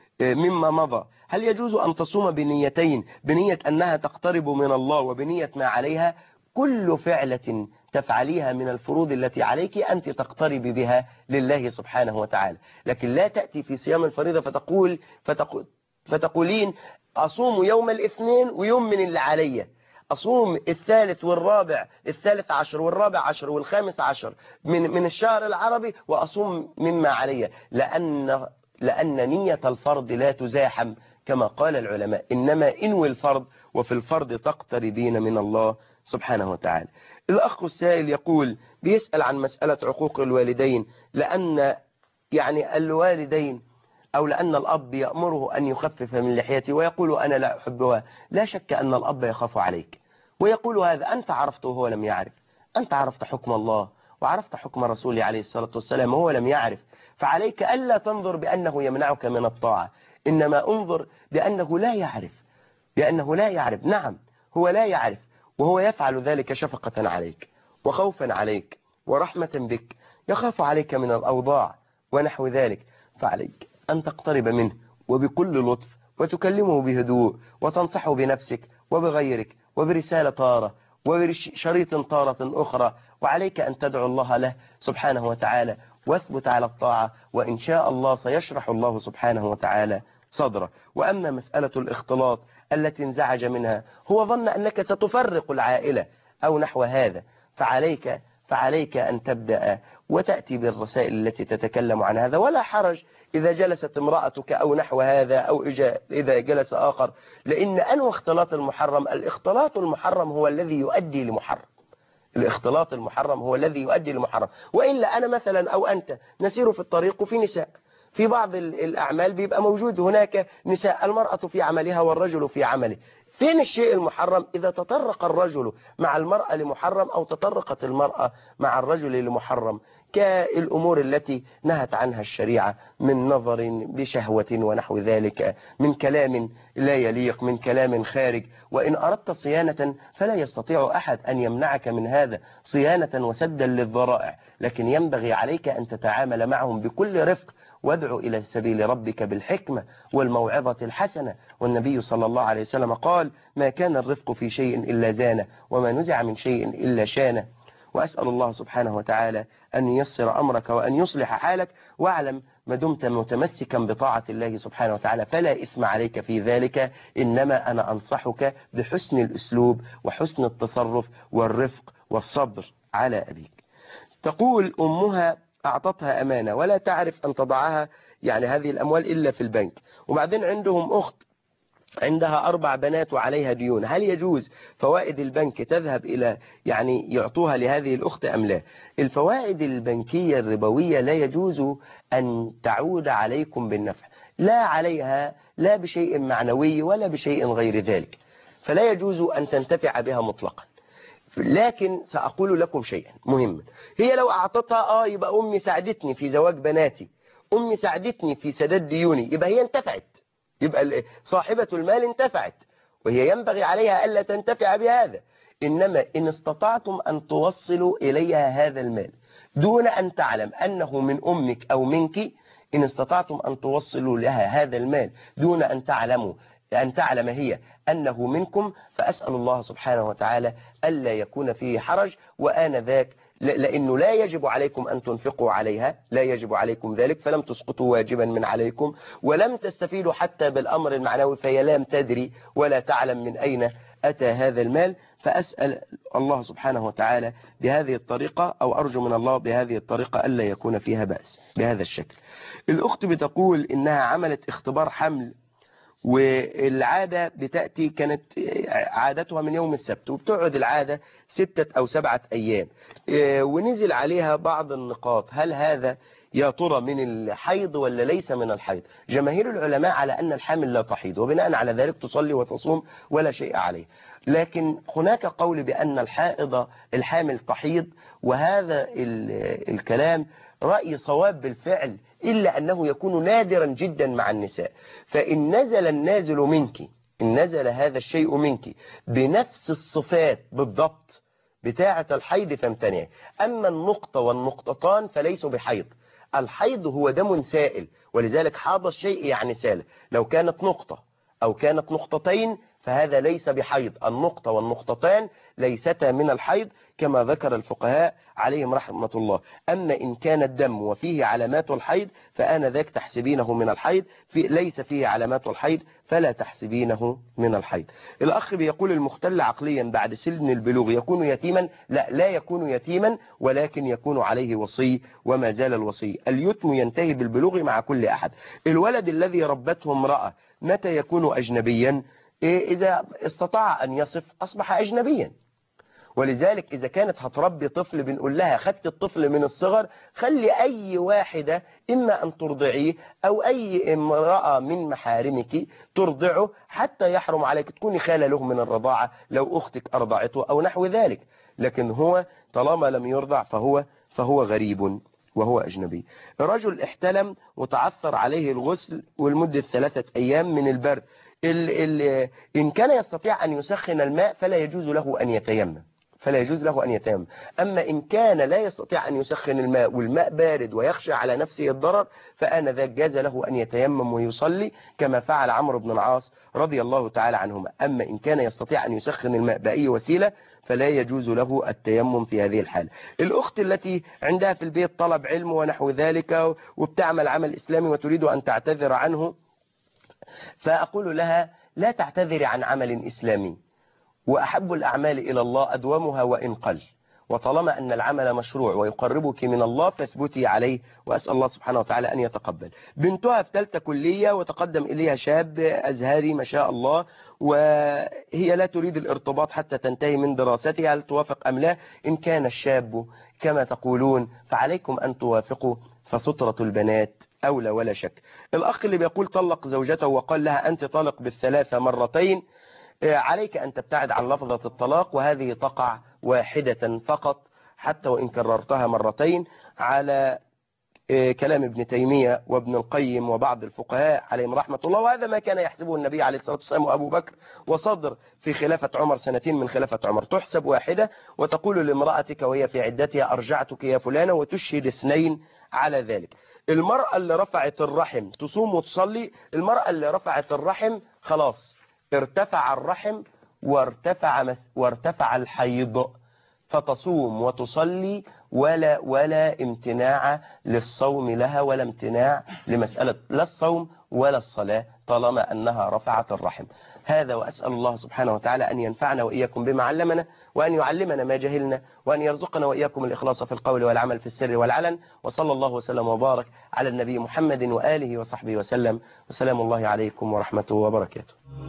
مما مضى، هل يجوز أن تصوم بنيتين، بنية أنها تقترب من الله وبنية ما عليها؟ كل فعلة تفعليها من الفروض التي عليك أنت تقتربي بها لله سبحانه وتعالى، لكن لا تأتي في صيام الفريضة فتقول فتقول فتقولين أصوم يوم الاثنين ويوم من اللي علي، أصوم الثالث والرابع الثالث عشر والرابع عشر والخامس عشر من من الشهر العربي وأصوم مما علي، لأن لأن نية الفرض لا تزاحم كما قال العلماء، إنما انوي الفرض وفي الفرض تقتربين من الله سبحانه وتعالى. الأخ السائل يقول بيسأل عن مسألة عقوق الوالدين، لأن يعني الوالدين أو لأن الأب يأمره أن يخفف من لحيته ويقول أنا لا أحبها. لا شك أن الأب يخاف عليك ويقول هذا، أنت عرفته وهو لم يعرف، أنت عرفت حكم الله وعرفت حكم رسوله عليه الصلاة والسلام وهو لم يعرف، فعليك ألا تنظر بأنه يمنعك من الطاعة، إنما انظر بأنه لا يعرف، بأنه لا يعرف. نعم هو لا يعرف وهو يفعل ذلك شفقة عليك وخوفا عليك ورحمة بك، يخاف عليك من الأوضاع ونحو ذلك، فعليك أن تقترب منه وبكل لطف وتكلمه بهدوء وتنصحه بنفسك وبغيرك وبرسالة طارة وبشريط طارة أخرى، وعليك أن تدعو الله له سبحانه وتعالى واثبت على الطاعة، وإن شاء الله سيشرح الله سبحانه وتعالى صدره. وأما مسألة الاختلاط التي انزعج منها، هو ظن أنك ستفرق العائلة أو نحو هذا، فعليك فعليك أن تبدأ وتأتي بالرسائل التي تتكلم عن هذا، ولا حرج إذا جلست امرأتك أو نحو هذا أو إذا جلس آخر، لأن أنه اختلاط المحرم، الاختلاط المحرم هو الذي يؤدي لمحرم، الاختلاط المحرم هو الذي يؤدي لمحرم. وإلا أنا مثلا أو أنت نسير في الطريق وفي نساء، في بعض الأعمال بيبقى موجود هناك نساء، المرأة في عملها والرجل في عمله، فين الشيء المحرم؟ إذا تطرق الرجل مع المرأة لمحرم أو تطرقت المرأة مع الرجل لمحرم، كالأمور التي نهت عنها الشريعة من نظر بشهوة ونحو ذلك، من كلام لا يليق، من كلام خارج، وإن أردت صيانة فلا يستطيع أحد أن يمنعك من هذا صيانة وسدا للذرائع، لكن ينبغي عليك أن تتعامل معهم بكل رفق، وادعو إلى سبيل ربك بالحكمة والموعظة الحسنة. والنبي صلى الله عليه وسلم قال ما كان الرفق في شيء إلا زانه، وما نزع من شيء إلا شانه. وأسأل الله سبحانه وتعالى أن ييسر أمرك وأن يصلح حالك، واعلم ما دمت متمسكا بطاعة الله سبحانه وتعالى فلا إثم عليك في ذلك، إنما أنا أنصحك بحسن الأسلوب وحسن التصرف والرفق والصبر على أبيك. تقول أمها أعطتها أمانة ولا تعرف أن تضعها يعني هذه الأموال إلا في البنك، وبعدين عندهم أخت عندها أربع بنات وعليها ديون، هل يجوز فوائد البنك تذهب إلى يعني يعطوها لهذه الأخت أم لا؟ الفوائد البنكية الربوية لا يجوز أن تعود عليكم بالنفع، لا عليها لا بشيء معنوي ولا بشيء غير ذلك، فلا يجوز أن تنتفع بها مطلقا. لكن سأقول لكم شيئا مهما، هي لو أعطتها آه يبقى أمي ساعدتني في زواج بناتي، أمي ساعدتني في سداد ديوني، يبقى هي انتفعت، يبقى صاحبة المال انتفعت، وهي ينبغي عليها ألا تنتفع بهذا. إنما إن استطعتم أن توصلوا إليها هذا المال دون أن تعلم أنه من أمك أو منك، إن استطعتم أن توصلوا لها هذا المال دون أن تعلموا أن تعلم هي أنه منكم، فأسأل الله سبحانه وتعالى ألا يكون فيه حرج، وآنذاك لأنه لا يجب عليكم أن تنفقوا عليها، لا يجب عليكم ذلك، فلم تسقطوا واجبا من عليكم ولم تستفيدوا حتى بالأمر المعنوي، فهي لم تدري ولا تعلم من أين أتى هذا المال. فأسأل الله سبحانه وتعالى بهذه الطريقة أو أرجو من الله بهذه الطريقة ألا يكون فيها بأس بهذا الشكل. الأخت بتقول إنها عملت اختبار حمل، والعادة بتأتي كانت عادتها من يوم السبت، وبتقعد العادة ستة أو سبعة أيام، ونزل عليها بعض النقاط، هل هذا يا ترى من الحيض ولا ليس من الحيض؟ جماهير العلماء على أن الحامل لا تحيض، وبناء على ذلك تصلي وتصوم ولا شيء عليه، لكن هناك قول بأن الحائض الحامل تحيض، وهذا الكلام رأي صواب بالفعل، إلا أنه يكون نادرا جدا مع النساء، فإن نزل النازل منك إن نزل هذا الشيء منك بنفس الصفات بالضبط بتاعة الحيض فامتنعي. أما النقطة والنقطتان فليسوا بحيض. الحيض هو دم سائل، ولذلك حاض الشيء يعني سال. لو كانت نقطة أو كانت نقطتين فهذا ليس بحيض. النقطة والنقطتان ليستا من الحيض كما ذكر الفقهاء عليهم رحمة الله. أما إن كان الدم وفيه علامات الحيض فآن ذاك تحسبينه من الحيض، في ليس فيه علامات الحيض فلا تحسبينه من الحيض. الأخ بيقول المختل عقليا بعد سن البلوغ يكون يتيما؟ لا، لا يكون يتيما، ولكن يكون عليه وصي وما زال الوصي. اليتم ينتهي بالبلوغ مع كل أحد. الولد الذي ربته امرأة متى يكون أجنبيا؟ إذا استطاع أن يصف أصبح أجنبيا. ولذلك إذا كانت هتربي طفل بنقول لها خدت الطفل من الصغر، خلي أي واحدة إما أن ترضعيه أو أي امرأة من محارمك ترضعه حتى يحرم عليك تكوني خالة له من الرضاعة لو أختك أرضعته أو نحو ذلك. لكن هو طالما لم يرضع فهو فهو غريب وهو أجنبي. رجل احتلم وتعثر عليه الغسل ولمدة ثلاثة أيام من البرد. ال ال إن كان يستطيع أن يسخن الماء فلا يجوز له أن يتيمم فلا يجوز له أن يتيمم. أما إن كان لا يستطيع أن يسخن الماء والماء بارد ويخشى على نفسه الضرر فآنذاك جاز له أن يتيمم ويصلي كما فعل عمرو بن العاص رضي الله تعالى عنهما. أما إن كان يستطيع أن يسخن الماء بأي وسيلة فلا يجوز له التيمم في هذه الحالة. الأخت التي عندها في البيت طلب علم ونحو ذلك وبتعمل عمل إسلامي وتريد أن تعتذر عنه، فأقول لها لا تعتذري عن عمل إسلامي، وأحب الأعمال إلى الله أدومها وإن قل، وطالما أن العمل مشروع ويقربك من الله فاثبتي عليه، وأسأل الله سبحانه وتعالى أن يتقبل. بنتها في ثالثة كلية وتقدم إليها شاب أزهري ما شاء الله، وهي لا تريد الارتباط حتى تنتهي من دراستها، هل توافق أم لا؟ إن كان الشاب كما تقولون فعليكم أن توافقوا، فسترة البنات أولى ولا شك. الأخ اللي بيقول طلق زوجته وقال لها أنت طالق بالثلاثة مرتين، عليك أن تبتعد عن لفظة الطلاق، وهذه تقع واحدة فقط حتى وإن كررتها مرتين، على كلام ابن تيمية وابن القيم وبعض الفقهاء عليهم رحمة الله. وهذا ما كان يحسبه النبي عليه الصلاة والسلام وأبو بكر، وصدر في خلافة عمر سنتين من خلافة عمر. تحسب واحدة وتقول لامرأتك وهي في عدتها أرجعتك يا فلانة، وتشهد اثنين على ذلك. المرأة اللي رفعت الرحم تصوم وتصلي. المرأة اللي رفعت الرحم خلاص ارتفع الرحم وارتفع مس وارتفع الحيض، فتصوم وتصلي ولا ولا امتناع للصوم لها ولا امتناع لمسألة لا الصوم ولا الصلاة طالما أنها رفعت الرحم. هذا، وأسأل الله سبحانه وتعالى أن ينفعنا وإياكم بما علمنا، وأن يعلمنا ما جهلنا، وأن يرزقنا وإياكم الإخلاص في القول والعمل في السر والعلن. وصلى الله وسلم وبارك على النبي محمد وآله وصحبه وسلم، وسلام الله عليكم ورحمته وبركاته.